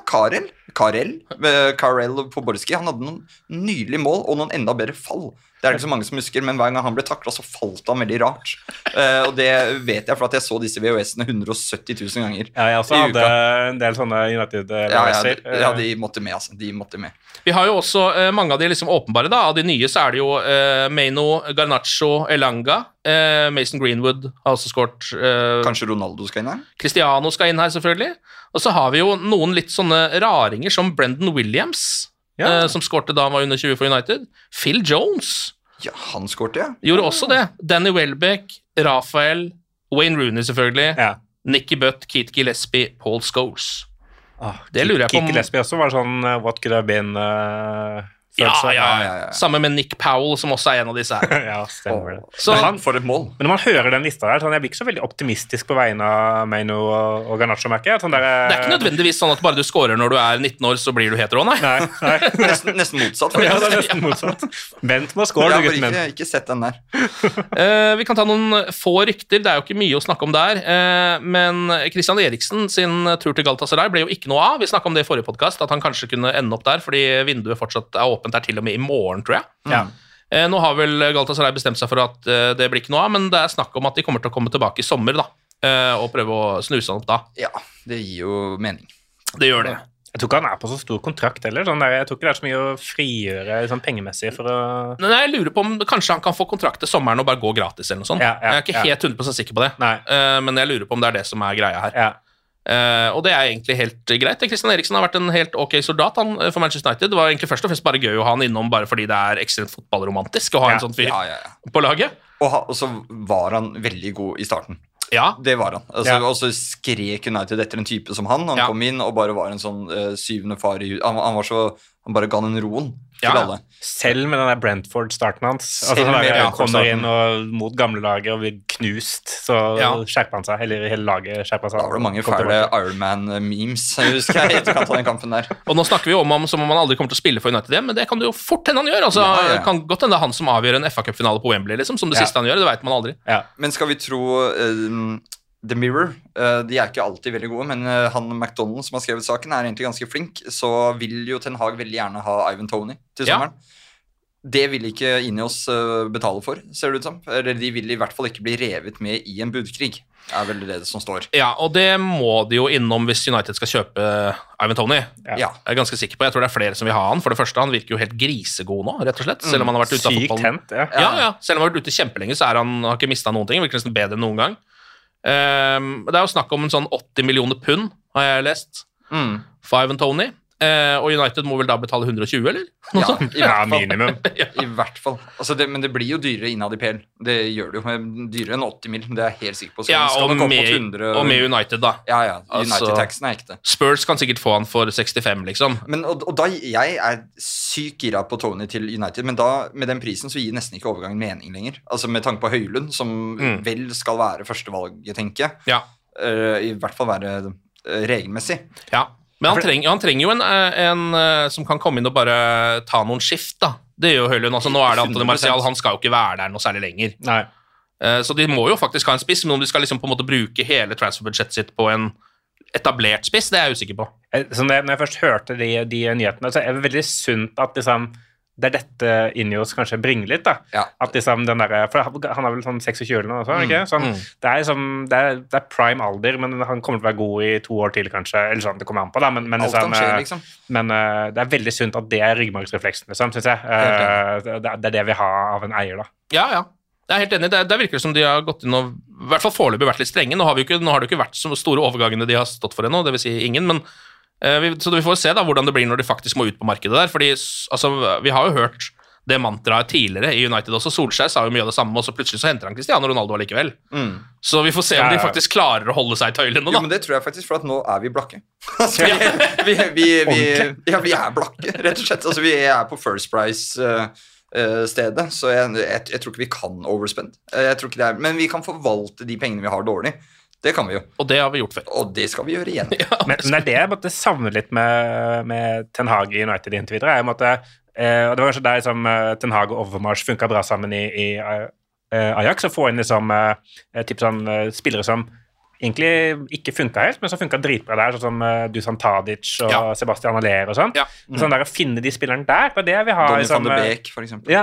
Karel Poborski, han hadde noen nydelige mål og noen enda bedre fall. Det er det ikke så mange som husker, men hver gang han ble taklet, så falt han veldig rart. Og det vet jeg, for at jeg så disse VHS-ene 170 000 ganger. Ja, jeg også hadde en del sånne United-VHS-er. Ja, de måtte med, altså. De måtte med. Vi har jo også mange av de liksom åpenbare, da. Av de nye så er det jo Mainoo, Garnacho, Elanga, Mason Greenwood har også skåret. Kanskje Ronaldo skal inn her? Cristiano skal inn her, selvfølgelig. Og så har vi jo noen litt sånne raringer som Brendan Williams, som skårte da han var under 20 for United. Phil Jones. Ja, han skårte, ja. Gjorde også det. Danny Welbeck, Rafael, Wayne Rooney selvfølgelig, Nicky Butt, Keith Gillespie, Paul Scholes. Det lurer jeg på om... Keith Gillespie også var sånn what could have been... Ja. Sammen med Nick Powell, som også er en av disse her. Ja, stemmer det. Så han får et mål. Men når man hører den lista der, sånn, jeg blir ikke så veldig optimistisk på vegne av Mainoo og Garnacho, merker jeg. Sånn det er ikke nødvendigvis sånn at bare du scorer når du er 19 år, så blir du hetero, nei. Nesten motsatt. Ja, det er nesten motsatt. Vent med å score, du gutten min. Jeg har ikke sett den der. Vi kan ta noen få rykter, det er jo ikke mye å snakke om der, men Christian Eriksen sin tur til Galatasaray ble jo ikke noe av. Vi snakket om det i forrige podcast, at han kanskje kunne ende opp der, fordi vinduet fortsatt er åpent der til og med i morgen, tror jeg. Nå har vel Galatasaray bestemt seg for at det blir ikke noe av, men det er snakk om at de kommer til å komme tilbake i sommer da, og prøve å snuse han opp da. Ja, det gir jo mening. Det gjør det. Jeg tror ikke han på så stor kontrakt heller. Jeg tror ikke det så mye å frigjøre sånn pengemessig for å... Nei, jeg lurer på om kanskje han kan få kontrakt til sommeren og bare gå gratis eller noe sånt. Jeg ikke helt 100% sikker på det, men jeg lurer på om det det som greia her. Og det egentlig helt greit. Christian Eriksen har vært en helt ok soldat for Manchester United. Det var egentlig først og fremst bare gøy å ha han innom bare fordi det ekstremt fotballromantisk å ha en sånn fyr på laget. Og så var han veldig god i starten. Ja. Det var han. Og så skrek United etter en type som han. Han kom inn og bare var en sånn syvende far i huset. Han bare ga den roen til alle. Selv med den der Brentford-starten hans. Han kommer inn og mot gamle laget og blir knust, så skjerper han seg. Hele laget skjerper seg. Da var det mange fæle Ironman-memes, husker jeg, etterkant av den kampen der. Og nå snakker vi om som om han aldri kommer til å spille for United igjen, men det kan det jo fort hende han gjør. Altså, kan godt hende han som avgjør en FA-cup-finale på Wembley, liksom, som det siste han gjør. Det vet man aldri. Men skal vi tro... The Mirror, de ikke alltid veldig gode, men han McDonald som har skrevet saken egentlig ganske flink, så vil jo Ten Hag veldig gjerne ha Ivan Toney til sommeren. Det vil ikke Ineos betale for, ser det ut som. Eller de vil i hvert fall ikke bli revet med i en budkrig, vel det som står. Ja, og det må de jo innom hvis United skal kjøpe Ivan Toney. Jeg ganske sikker på, jeg tror det flere som vil ha han. For det første, han virker jo helt grisegod nå, rett og slett, selv om han har vært ute av fotballen. Sykt hent, selv om han har vært ute kjempelenge, så han har ikke mistet noen ting, virker nesten bedre enn noen gang. Det jo snakk om en sånn 80 millioner pund, har jeg lest, for Ivan Toney. Og United må vel da betale 120, eller? Minimum. I hvert fall. Altså men det blir jo dyrere innad i PL. Det gjør det jo. Dyrere enn 80 mil, det jeg helt sikker på. Og med United, da. United-taxen ekte. Spurs kan sikkert få han for 65, liksom. Men, og da, jeg syk gira på Toney til United, men da, med den prisen, så gir nesten ikke overgangen mening lenger. Altså med tanke på Høylund, som vel skal være førstevalget, tenker jeg. I hvert fall være regelmessig. Ja. Men han trenger jo en som kan komme inn og bare ta noen skift, da. Det gjør jo Høylund. Altså, nå det Anthony Martial, han skal jo ikke være der noe særlig lenger. Nei. Så de må jo faktisk ha en spiss, men om de skal liksom på en måte bruke hele transferbudsjettet sitt på en etablert spiss, det jeg usikker på. Så når jeg først hørte de nyhetene, så det veldig sunt at liksom det dette Ineos kanskje bringer litt, da. At liksom den der, for han vel sånn 26 eller noe, ikke? Sånn, det liksom, det prime alder, men han kommer til å være god i 2 år til, kanskje, eller sånn, det kommer an på, da, men liksom. Men det veldig sunt at det ryggmargsrefleksen, liksom, synes jeg. Det det vi har av en eier, da. Ja. Jeg helt enig, det virker som de har gått inn og, i hvert fall foreløpig vært litt strenge. Nå har det jo ikke vært så store overgangene de har stått for ennå, det vil si ingen, men så vi får se da hvordan det blir når de faktisk må ut på markedet der, fordi altså, vi har jo hørt det mantraet tidligere i United også. Solskjær sa jo mye av det samme, og så plutselig så henter han Cristiano Ronaldo allikevel. Så vi får se om de faktisk klarer å holde seg i tøylene da. Jo, men det tror jeg faktisk, for at nå vi blakke. Altså, vi blakke, rett og slett. Altså, vi på First Price stedet, så jeg tror ikke vi kan overspend. Jeg tror ikke det men vi kan forvalte de pengene vi har dårlig. Det kan vi jo. Og det har vi gjort før. Og det skal vi gjøre igjen. Men det jeg måtte savne litt med Ten Hag i United inntil videre, og det var kanskje der som Ten Hag og Overmars funket bra sammen i Ajax, og få inn liksom spillere som egentlig ikke funket helt, men så funket dritbra der, sånn som Dusan Tadic og Sebastian Aller og sånn. Sånn der å finne de spillerne der, det vi har. Donny van de Beek, for eksempel.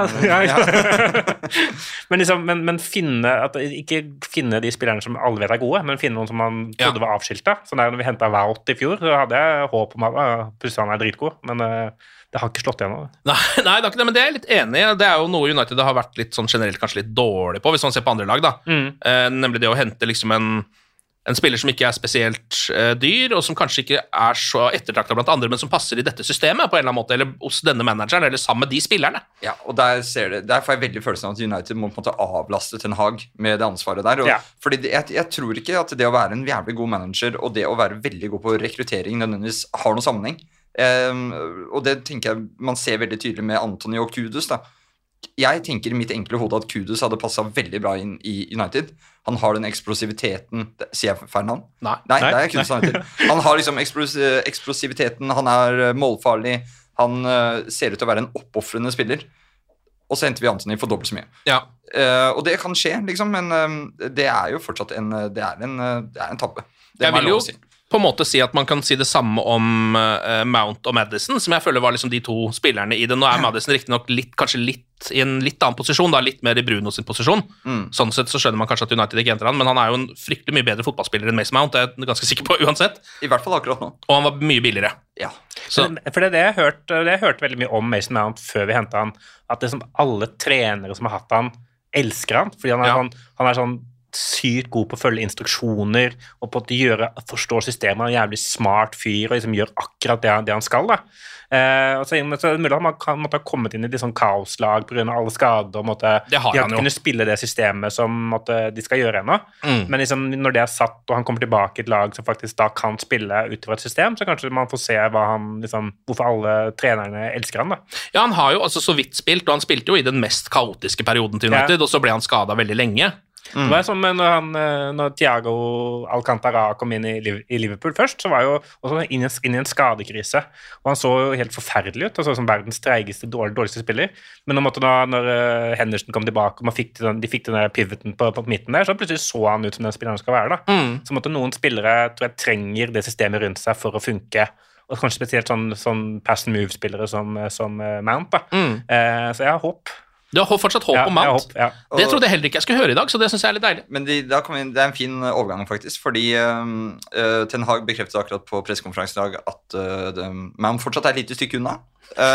Men ikke finne de spillerne som alle vet gode, men finne noen som man trodde var avskiltet. Sånn der når vi hentet Wout i fjor, så hadde jeg håp om at plutselig han dritgod, men det har ikke slått igjennom. Nei, det har ikke det, men det jeg litt enig i. Det jo noe United har vært litt sånn generelt kanskje litt dårlig på, hvis man ser på andre lag da. Nemlig det å hente liksom en spiller som ikke spesielt dyr, og som kanskje ikke så ettertraktet blant andre, men som passer i dette systemet på en eller annen måte, eller hos denne manageren, eller sammen med de spillerne. Ja, og der får jeg veldig følelsen av at United må på en måte avlaste Ten Hag med det ansvaret der. Fordi jeg tror ikke at det å være en jævlig god manager, og det å være veldig god på rekruttering nødvendigvis har noen sammenheng. Og det tenker jeg man ser veldig tydelig med Anthony og Kudus da. Jeg tenker i mitt enkle hode at Kudus hadde passet veldig bra inn i United. Han har den eksplosiviteten. Sier jeg feil navn? Nei, det Kudus United. Han har liksom eksplosiviteten, han målfarlig, han ser ut til å være en oppoffrende spiller. Og så henter vi Anthony for dobbelt så mye. Og det kan skje, liksom, men det jo fortsatt en tabbe. Det må jeg lov å si. På en måte si at man kan si det samme om Mount og Maddison, som jeg føler var liksom de to spillerne i det. Nå Maddison riktig nok kanskje litt i en litt annen posisjon, da, litt mer i Bruno sin posisjon. Sånn sett så skjønner man kanskje at United ikke henter han, men han er jo en fryktelig mye bedre fotballspiller enn Mason Mount, det er jeg ganske sikker på uansett. I hvert fall akkurat nå. Og han var mye billigere. Ja. For det jeg hørte veldig mye om Mason Mount før vi hentet han, at det som alle trenere som har hatt han, elsker han, fordi han er sånn sykt god på å følge instruksjoner og på å forstå systemet, han er en jævlig smart fyr og liksom gjør akkurat det han skal da. Og så er det mulig at han måtte ha kommet inn i sånn kaoslag på grunn av alle skader og de har kunnet spille det systemet som de skal gjøre ennå. Men liksom, når det er satt og han kommer tilbake i et lag som faktisk da kan spille utover et system, så kanskje man får se hvorfor alle trenerne elsker han da. Ja, han har jo altså så vidt spilt, og han spilte jo i den mest kaotiske perioden til United, og så ble han skadet veldig lenge. Det var som når Thiago Alcantara kom inn i Liverpool først, så var jo også inn i en skadekrise, og han så jo helt forferdelig ut, altså som verdens treigeste, dårligste spiller, men når Henderson kom tilbake, og de fikk den pivoten på midten der, så plutselig så han ut som den spilleren skal være da. Så noen spillere, tror jeg, trenger det systemet rundt seg for å funke, og kanskje spesielt sånn pass and move-spillere som Mount da. Så jeg har håp. Du har fortsatt håp om Mount. Det trodde jeg heller ikke jeg skulle høre i dag, så det synes jeg er litt deilig. Men det er en fin overgang faktisk, fordi Ten Hag bekreftet akkurat på pressekonferansen i dag at Mount fortsatt er et lite stykke unna.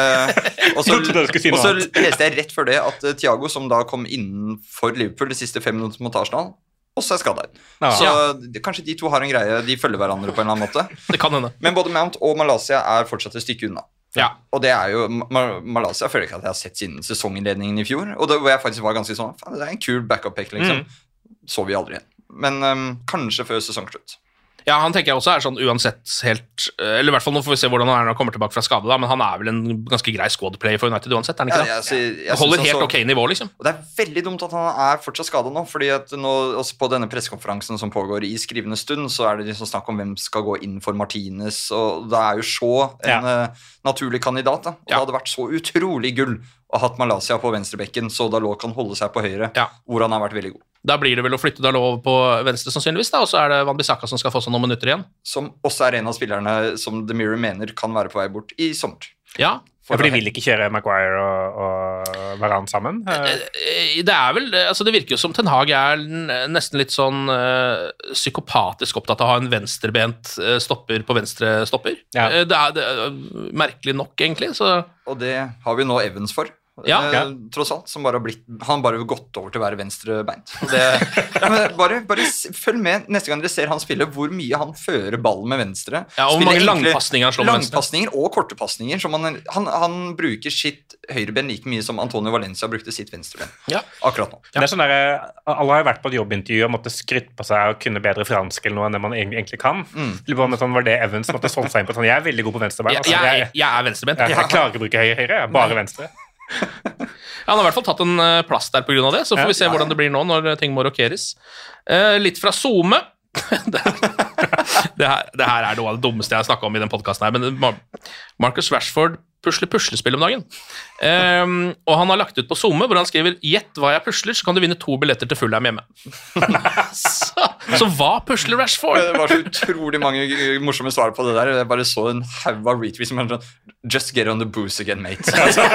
Og så leste jeg rett før det at Thiago, som da kom innenfor Liverpool de siste 5 minutter mot Arsenal, også er skadet. Så kanskje de to har en greie, de følger hverandre på en eller annen måte. Det kan hende. Men både Mount og Malaysia er fortsatt et stykke unna. Og det er jo Malaysia føler ikke at jeg har sett siden sesonginnledningen i fjor, og hvor jeg faktisk var ganske sånn, det er en kul backup-pack liksom. Så vi aldri igjen. Men kanskje før sesongslutt. Ja, han tenker jeg også er sånn uansett helt, eller i hvert fall nå får vi se hvordan han er når han kommer tilbake fra skade da, men han er vel en ganske grei squad-player for United uansett, er han ikke det? Jeg holder helt ok nivå liksom. Og det er veldig dumt at han er fortsatt skadet nå, fordi at nå, også på denne pressekonferansen som pågår i skrivende stund, så er det liksom snakk om hvem skal gå inn for Martinez, og da er jo Shaw en naturlig kandidat da, og det hadde vært så utrolig gull å ha hatt Malaysia på venstrebekken, så Dalot kan holde seg på høyre, hvor han har vært veldig god. Da blir det vel å flytte Dalot over på venstre sannsynligvis da, og så er det Wan-Bissaka som skal få seg noen minutter igjen. Som også er en av spillerne som The Mirror mener kan være på vei bort i sommer. For de vil ikke kjøre Maguire og Varane sammen? Det er vel, altså det virker jo som Ten Hag er nesten litt sånn psykopatisk opptatt av å ha en venstrebent stopper på venstre stopper. Det er merkelig nok egentlig. Så. Og det har vi nå Evans for. Tross alt, som bare han bare gått over til å være venstrebeint. Bare følg med neste gang dere ser han spille, hvor mye han fører ballen med venstre. Og mange langpassninger han slår med venstre. Langpassninger og korte passninger. Han bruker sitt høyreben like mye som Antonio Valencia brukte sitt venstreben. Akkurat nå. Det er sånn der, alle har jo vært på et jobbintervju og måtte skrytte på seg og kunne bedre fransk eller noe enn det man egentlig kan. Var det Evans måtte solgt seg inn på sånn, jeg er veldig god på venstrebein. Jeg er venstrebent. Jeg klarer ikke å bruke høyre, jeg er bare venstre. Han har i hvert fall tatt en plass der på grunn av det. Så får vi se hvordan det blir nå når ting må rokeres. Litt fra Zoome. Det her er noe av det dummeste jeg har snakket om i den podcasten her, men Marcus Rashford pusler puslespill om dagen. Og han har lagt ut på Zoome hvor han skriver: gjett hva jeg pusler, så kan du vinne 2 billetter til Fulham hjemme. så hva pusler Rashford? Det var så utrolig mange morsomme svar på det der. Jeg bare så en haug av retweets som sånn, just get on the booze again, mate.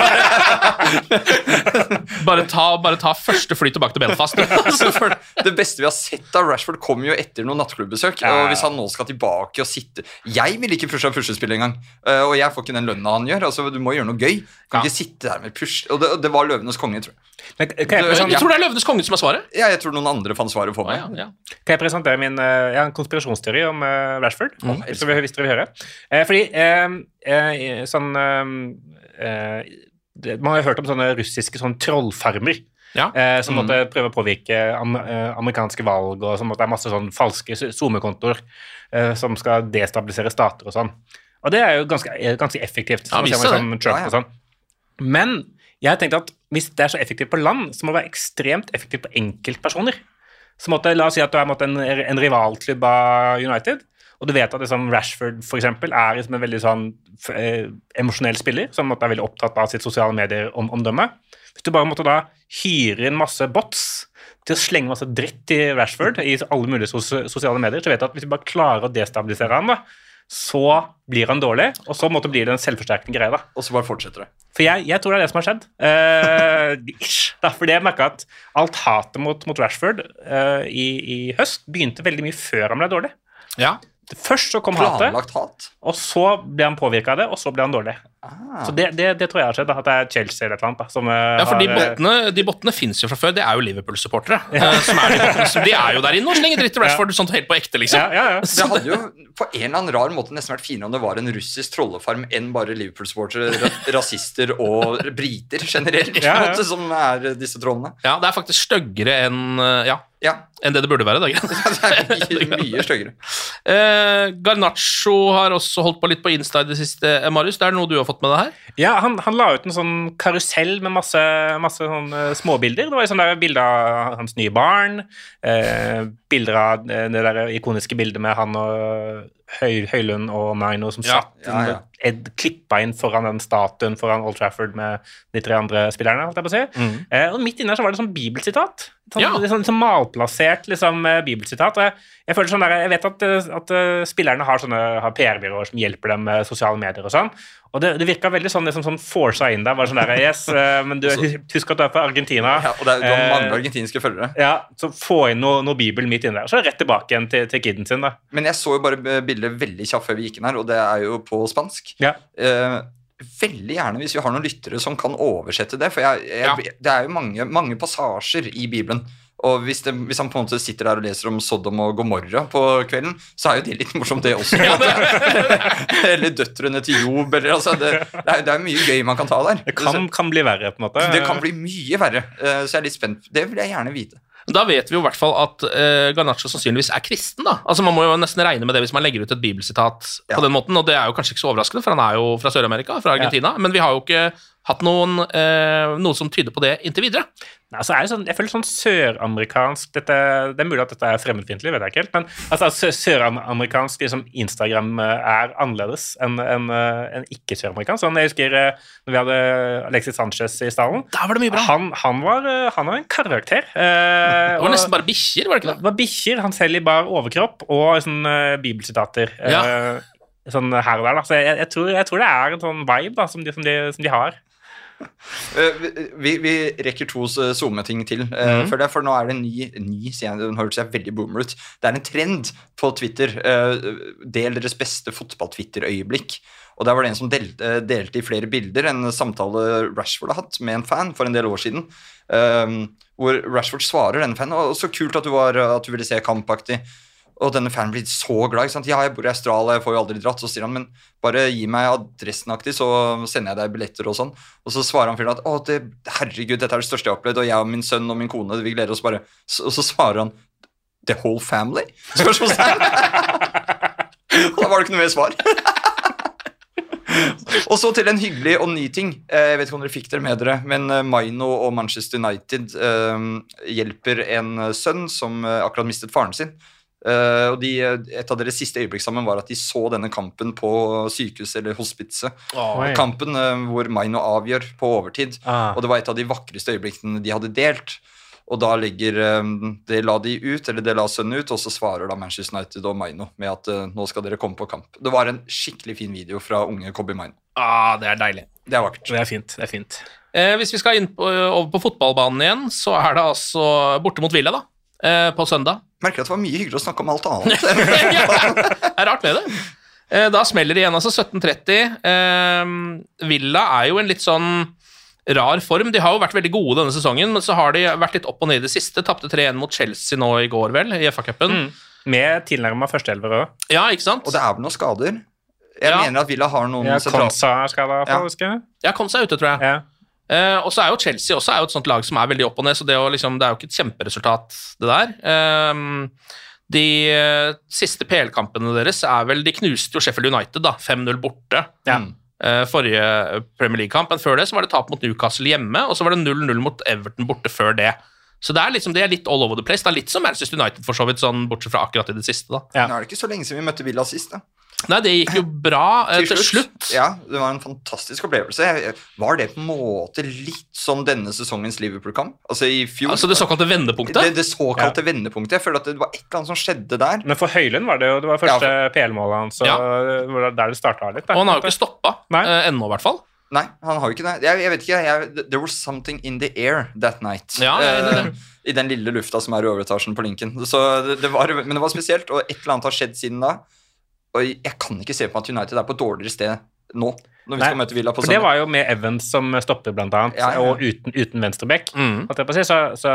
bare ta første fly tilbake til Belfast. Det beste vi har sett av Rashford kom jo etter noen nattklubbesøk, og hvis han nå skal tilbake og sitte, jeg vil ikke pushe puslespill engang, og jeg får ikke den lønna han gjør, altså du må gjøre noe gøy, kan ikke sitte der med push, og det var Løvenes konge, tror jeg. Jeg tror det er Løvenes konge som er svaret. Ja, jeg tror noen andre fant svaret for meg. Kan jeg presentere jeg har en konspirasjonsteori om Rashford, hvis dere vil høre. Fordi man har jo hørt om sånne russiske trollfarmer, som måtte prøve å påvirke amerikanske valg, og som måtte ha masse sånn falske Zoom-kontoer som skal destabilisere stater og sånn. Og det er jo ganske effektivt, som Trump og sånn. Men jeg tenkte at hvis det er så effektivt på land, så må det være ekstremt effektivt på enkeltpersoner. Så la oss si at du er en rivalklubb av United, og du vet at Rashford for eksempel er en veldig sånn emosjonell spiller, som er veldig opptatt av sitt sosiale medier-omdømme. Hvis du bare måtte da hyre inn masse bots til å slenge masse dritt til Rashford i alle mulige sosiale medier, så vet du at hvis du bare klarer å destabilisere han da, så blir han dårlig, og så blir det en selvforsterkende greie, da. Og så bare fortsetter det. For jeg tror det er det som har skjedd. Fordi jeg merket at alt hatet mot Rashford i høst begynte veldig mye før han ble dårlig. Ja. Først så kom planlagt hat, og så ble han påvirket av det, og så ble han dårlig. Så det tror jeg har skjedd, at det er Chelsea eller et eller annet. Som for de bottene finnes jo fra før, det er jo Liverpool-supportere. Som er de bottene, så de er jo der inne og slenger dritt til Rashford, sånn helt på ekte, liksom. Det hadde jo på en eller annen rar måte nesten vært finere om det var en russisk trollefarm enn bare Liverpool-supportere, rasister og briter generelt, som er disse trollene. Ja, det er faktisk styggere enn det burde være. Det er mye styggere. Garnacho har også holdt på litt på Insta i det siste. Marius, det er noe du har fått med deg her? Ja, han la ut en sånn karusell med masse sånne småbilder. Det var sånn der bilder av hans nye barn, bilder av det der ikoniske bildet med han og Høylund og Maino som satt klippa inn foran den statuen foran Old Trafford med de 3 andre spillerne, holdt jeg på å si. Og midt inne så var det sånn bibelsitat. Sånn malplassert bibelsitat. Og jeg føler sånn der, jeg vet at spillerne har PR-byråer som hjelper dem med sosiale medier og sånn. Og det virka veldig sånn sånn forsa inn der, bare sånn der, yes, men du husk at du er fra Argentina. Ja, og du har mange argentinske følgere. Ja, så få inn noe bibel midt inne der, så er det rett tilbake igjen til kidden sin da. Men jeg så jo bare bildet veldig kjapt før vi gikk inn her, og det er jo på spansk. Ja. Veldig gjerne hvis vi har noen lyttere som kan oversette det, for det er jo mange passasjer i Bibelen. Og hvis han på en måte sitter der og leser om Sodom og Gomorra på kvelden, så er jo det litt morsomt det også. Eller døtrene til Job, eller det er mye gøy man kan ta der. Det kan bli verre på en måte. Det kan bli mye verre, så jeg er litt spent. Det vil jeg gjerne vite. Da vet vi jo i hvert fall at Garnacho sannsynligvis er kristen, da. Altså man må jo nesten regne med det hvis man legger ut et bibelsitat på den måten, og det er jo kanskje ikke så overraskende, for han er jo fra Sør-Amerika, fra Argentina, men vi har jo ikke hatt noe som tyder på det inntil videre. Nei, altså jeg føler sånn søramerikansk, det er mulig at dette er fremmedfiendtlig, vet jeg ikke helt, men altså, søramerikansk liksom Instagram er annerledes enn ikke-søramerikansk. Sånn, jeg husker når vi hadde Alexis Sanchez i stallen. Da var det mye bra. Han var en karakter. Det var nesten bare bikkjer, var det ikke det? Det var bikkjer, han selv i bar overkropp og sånn bibelsitater. Sånn her og der, da. Så jeg tror det er en sånn vibe da, som de har. Vi rekker 2 Zoom-ting til for nå er det den høres jeg veldig boomer ut. Det er en trend på Twitter, del deres beste fotball-Twitter-øyeblikk, og der var det en som delte i flere bilder en samtale Rashford har hatt med en fan for en del år siden, hvor Rashford svarer denne fanen, og så kult at du ville se kampaktig. Og denne fanen blir så glad, ikke sant? Ja, jeg bor i Australia, jeg får jo aldri dratt. Så sier han, men bare gi meg adressenaktig, så sender jeg deg billetter og sånn. Og så svarer han fyren at, herregud, dette er det største jeg har opplevd, og jeg og min sønn og min kone, vi gleder oss bare. Og så svarer han, the whole family? Spørsmålstegn. Og da var det ikke noe mer svar. Og så til en hyggelig og ny ting. Jeg vet ikke om dere fikk dere med dere, men Maino og Manchester United hjelper en sønn som akkurat mistet faren sin. Og et av deres siste øyeblikk sammen var at de så denne kampen på sykehus eller hospitset. Kampen hvor Maino avgjør på overtid, og det var et av de vakreste øyeblikkene de hadde delt. Og da det la de ut, eller det la sønnen ut, og så svarer da Manchester United og Maino med at nå skal dere komme på kamp. Det var en skikkelig fin video fra unge Kobe Maino. Det er deilig. Det er vakkert. Det er fint. Hvis vi skal over på fotballbanen igjen, så er det altså borte mot Villa da, på søndag. Merker at det var mye hyggelig å snakke om alt annet. Det er rart med det. Da smeller det igjen, altså 17:30. Villa er jo en litt sånn rar form. De har jo vært veldig gode denne sesongen, men så har de vært litt opp og ned i det siste. Tappte 3-1 mot Chelsea nå i går, vel, i FA-cupen. Med tilnærmet førsteelver også. Ja, ikke sant? Og det er vel noen skader. Jeg mener at Villa har noen... Konsa er skadet, husker jeg. Ja, Konsa er ute, tror jeg. Og så er jo Chelsea også et sånt lag som er veldig opp og ned, så det er jo ikke et kjemperesultat, det der. De siste PL-kampene deres de knuste jo Sheffield United da, 5-0 borte. Forrige Premier League-kamp, men før det så var det tap mot Newcastle hjemme, og så var det 0-0 mot Everton borte før det. Så det er litt all over the place. Det er litt som Manchester United, for så vidt, sånn, bortsett fra akkurat i det siste. da. Ja. Nå er det ikke så lenge siden vi møtte Villa sist, da. Nei, det gikk jo bra til slutt. Ja, det var en fantastisk opplevelse. Var det på en måte litt sånn denne sesongens Liverpool-kamp? Altså i fjor. Altså det såkalte vendepunktet? Det såkalte vendepunktet. Jeg føler at det var et eller annet som skjedde der. Men for Høylund var det jo, det var første PL-målet hans, så det var der det startet litt. Da. Og han har jo ikke stoppet ennå, i hvert fall. Nei, han har jo ikke det. Jeg vet ikke, there was something in the air that night. Ja, I den lille lufta som i overetasjen på Lincoln. Så men det var spesielt, og et eller annet har skjedd siden da. Og jeg kan ikke se på at United på et dårligere sted nå, når vi skal møte Villa på søndag. For det var jo med Evans som stopper, blant annet, og uten venstrebekk. Så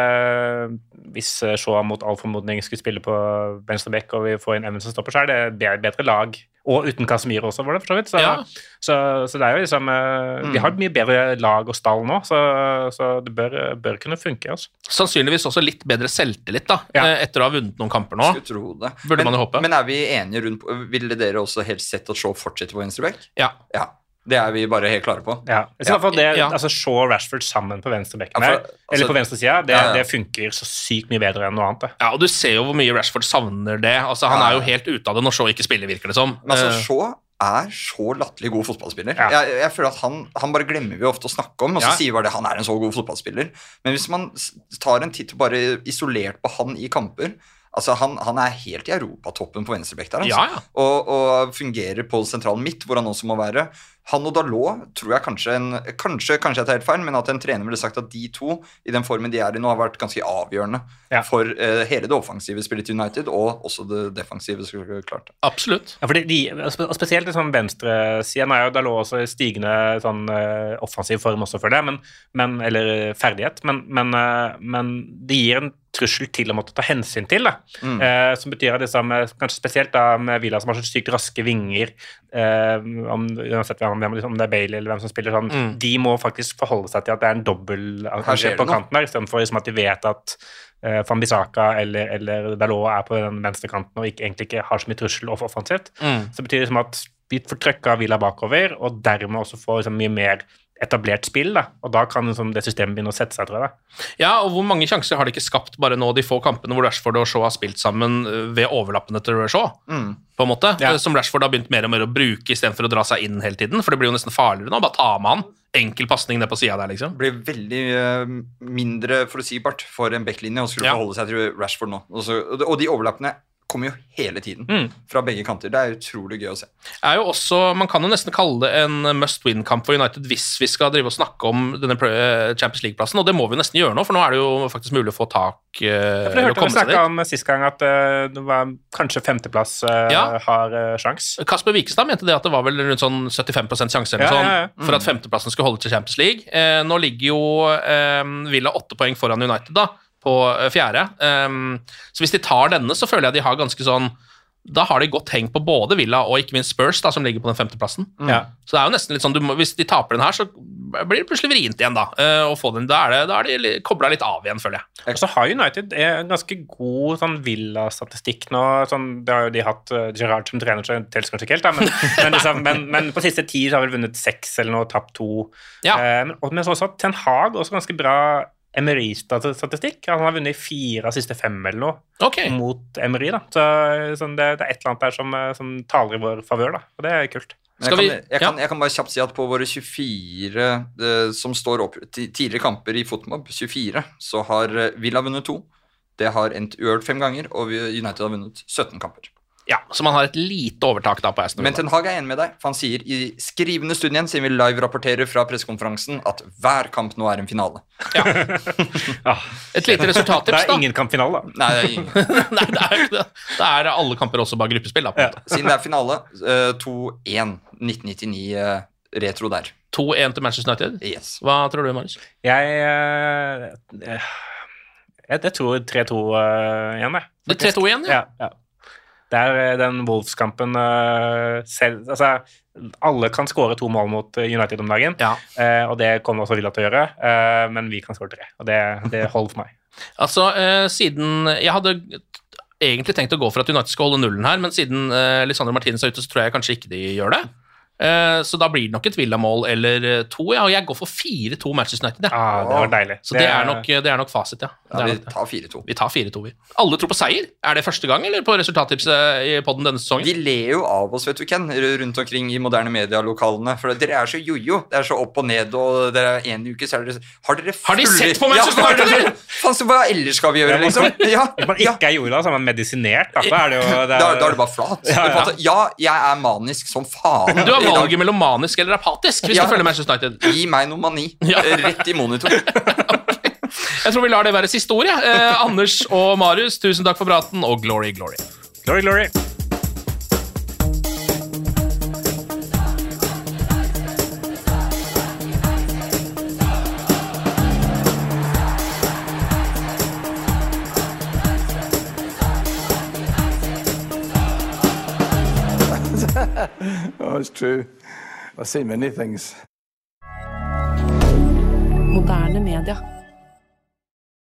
hvis Shaw mot all formodning skulle spille på venstrebekk, og vi får inn Evans som stopper, så er det bedre lag. Og uten Casemiro også, var det for så vidt. Så det er jo liksom vi har et mye bedre lag og stall nå, så det bør kunne funke. Altså. Sannsynligvis også litt bedre selvtillit, da, etter å ha vunnet noen kamper nå. Skulle tro det. Burde man jo håpe. Men er vi enige rundt ville dere også helst sett at Shaw fortsetter på venstrebekk? Ja. Det er vi bare helt klare på. Ja. I hvert fall altså Shaw og Rashford sammen på venstrebekken eller på venstre siden, det funker så sykt mye bedre enn noe annet. Ja, og du ser jo hvor mye Rashford savner det. Altså, han er jo helt ute av det når Shaw ikke spiller, virker det som. Men altså, Shaw er så latterlig god fotballspiller. Jeg føler at han bare glemmer vi ofte å snakke om, og så sier vi bare det, han er en så god fotballspiller. Men hvis man tar en titt bare isolert på han i kamper, altså han er helt i europatoppen på venstrebekk der, altså. Og fungerer på sentralen midt, hvor han også må være. Han og Dalot tror jeg kanskje jeg tar helt feil, men at en trener ville sagt at de to, i den formen de er i nå, har vært ganske avgjørende for hele det offensive spillet til United, og også det defensive, så klart. Absolutt. Ja, fordi spesielt i sånn venstresiden er jo Dalot også stigende sånn offensiv form også for det, eller ferdighet, men det gir en trussel til å måtte ta hensyn til, som betyr at det samme, kanskje spesielt da med Villa som har så sykt raske vinger, uansett om det er Bailey eller hvem som spiller sånn, de må faktisk forholde seg til at det er en dobbel på kanten der, i stedet for liksom at de vet at Wan-Bissaka eller Dalot er på den venstre kanten og egentlig ikke har så mye trussel offensivt. Så betyr det liksom at vi får trykket Villa bakover, og dermed også får liksom mye mer etablert spill, da, og da kan liksom det systemet begynne å sette seg, tror jeg. Ja, og hvor mange sjanser har de ikke skapt bare nå, de få kampene hvor Rashford og Shaw har spilt sammen ved overlappene til Shaw, på en måte, som Rashford har begynt mer og mer å bruke i stedet for å dra seg inn hele tiden, for det blir jo nesten farligere nå, bare ta med han, enkel passning ned på siden der, liksom. Det blir veldig mindre forutsigbart for en backlinje å skulle forholde seg til Rashford nå, og de overlappene kommer jo hele tiden fra begge kanter. Det er utrolig gøy å se. Er jo også, man kan jo nesten kalle det en must-win-kamp for United hvis vi skal drive og snakke om denne Champions League-plassen, og det må vi nesten gjøre nå, for nå er det jo faktisk mulig å få tak for det hørte vi snakke om sist gang at det var kanskje femteplass har sjans. Kasper Wikestad mente det at det var vel rundt sånn 75% sjanse eller sånn, for at femteplassen skulle holde til Champions League. Nå ligger jo Villa 8 poeng foran United da, på fjerde. Så hvis de tar denne, så føler jeg de har ganske sånn, da har de godt heng på både Villa og ikke minst Spurs, da, som ligger på den femteplassen. Så det er jo nesten litt sånn, hvis de taper den her, så blir det plutselig vrient igjen da, å få den, da er de koblet litt av igjen, føler jeg. Og så har United en ganske god sånn Villa-statistikk nå, sånn, det har jo de hatt Gerrard som trener, så tels kanskje ikke helt da, men på siste 10 så har vel vunnet 6 eller noe, tapt 2. Men så også Ten Hag også ganske bra Emery-statistikk. Han har vunnet 4 av siste 5 eller noe mot Emery, da. Så det er et eller annet der som taler i vår favør, da. Og det er kult. Jeg kan bare kjapt si at på våre 24 som står opp tidligere kamper i Fotmob, 24, så har Villa vunnet 2. Det har endt uavgjort 5 ganger, og United har vunnet 17 kamper. Ja, så man har et lite overtak da på Aston Villa. Men Ten Hag er enig med deg, for han sier i skrivende stund igjen, siden vi live-rapporterer fra pressekonferansen, at hver kamp nå er en finale. Et lite resultattips da. Det er ingen kampfinale da. Nei, det er ingen. Nei, det er ikke det. Det er alle kamper også bare gruppespill da. Siden det er finale, 2-1, 1999 retro der. 2-1 til Manchester United? Yes. Hva tror du, Marius? Jeg tror 3-2 igjen, det. Det er 3-2 igjen, ja. Det er den Wolves-kampen selv, altså alle kan skåre 2 mål mot United om dagen, og det kommer også Villa til å gjøre, men vi kan skåre 3, og det holder for meg. Altså, siden jeg hadde egentlig tenkt å gå for at United skal holde nullen her, men siden Lisandro Martinez er ute, så tror jeg kanskje ikke de gjør det. Så da blir det nok et Villa-mål eller 2, og jeg går for 4-2 Manchester United. Det var deilig. Så det er nok fasit, vi tar 4-2. Vi tar 4-2, vi. Alle tror på seier. Er det første gang, eller på resultattipset i podden denne sesongen? Vi ler jo av oss, vet du, Ken, rundt omkring i moderne medialokalene, for dere så jojo, det så opp og ned, og dere en uke, så dere... Har de sett på Manchester United? Hva ellers skal vi gjøre, liksom? Hvis man ikke jorda, så er man medisinert, da er det jo... Da er det bare flat. Ja, jeg manisk som faen. Du har valget mellom manisk eller apatisk hvis du følger Manchester United. Gi meg noe mani. Rett i monitor. Jeg tror vi lar det være siste ord, Anders og Marius, tusen takk for praten, og glory, glory. Glory, glory. Oh, it's true. I've seen many things. Moderne media.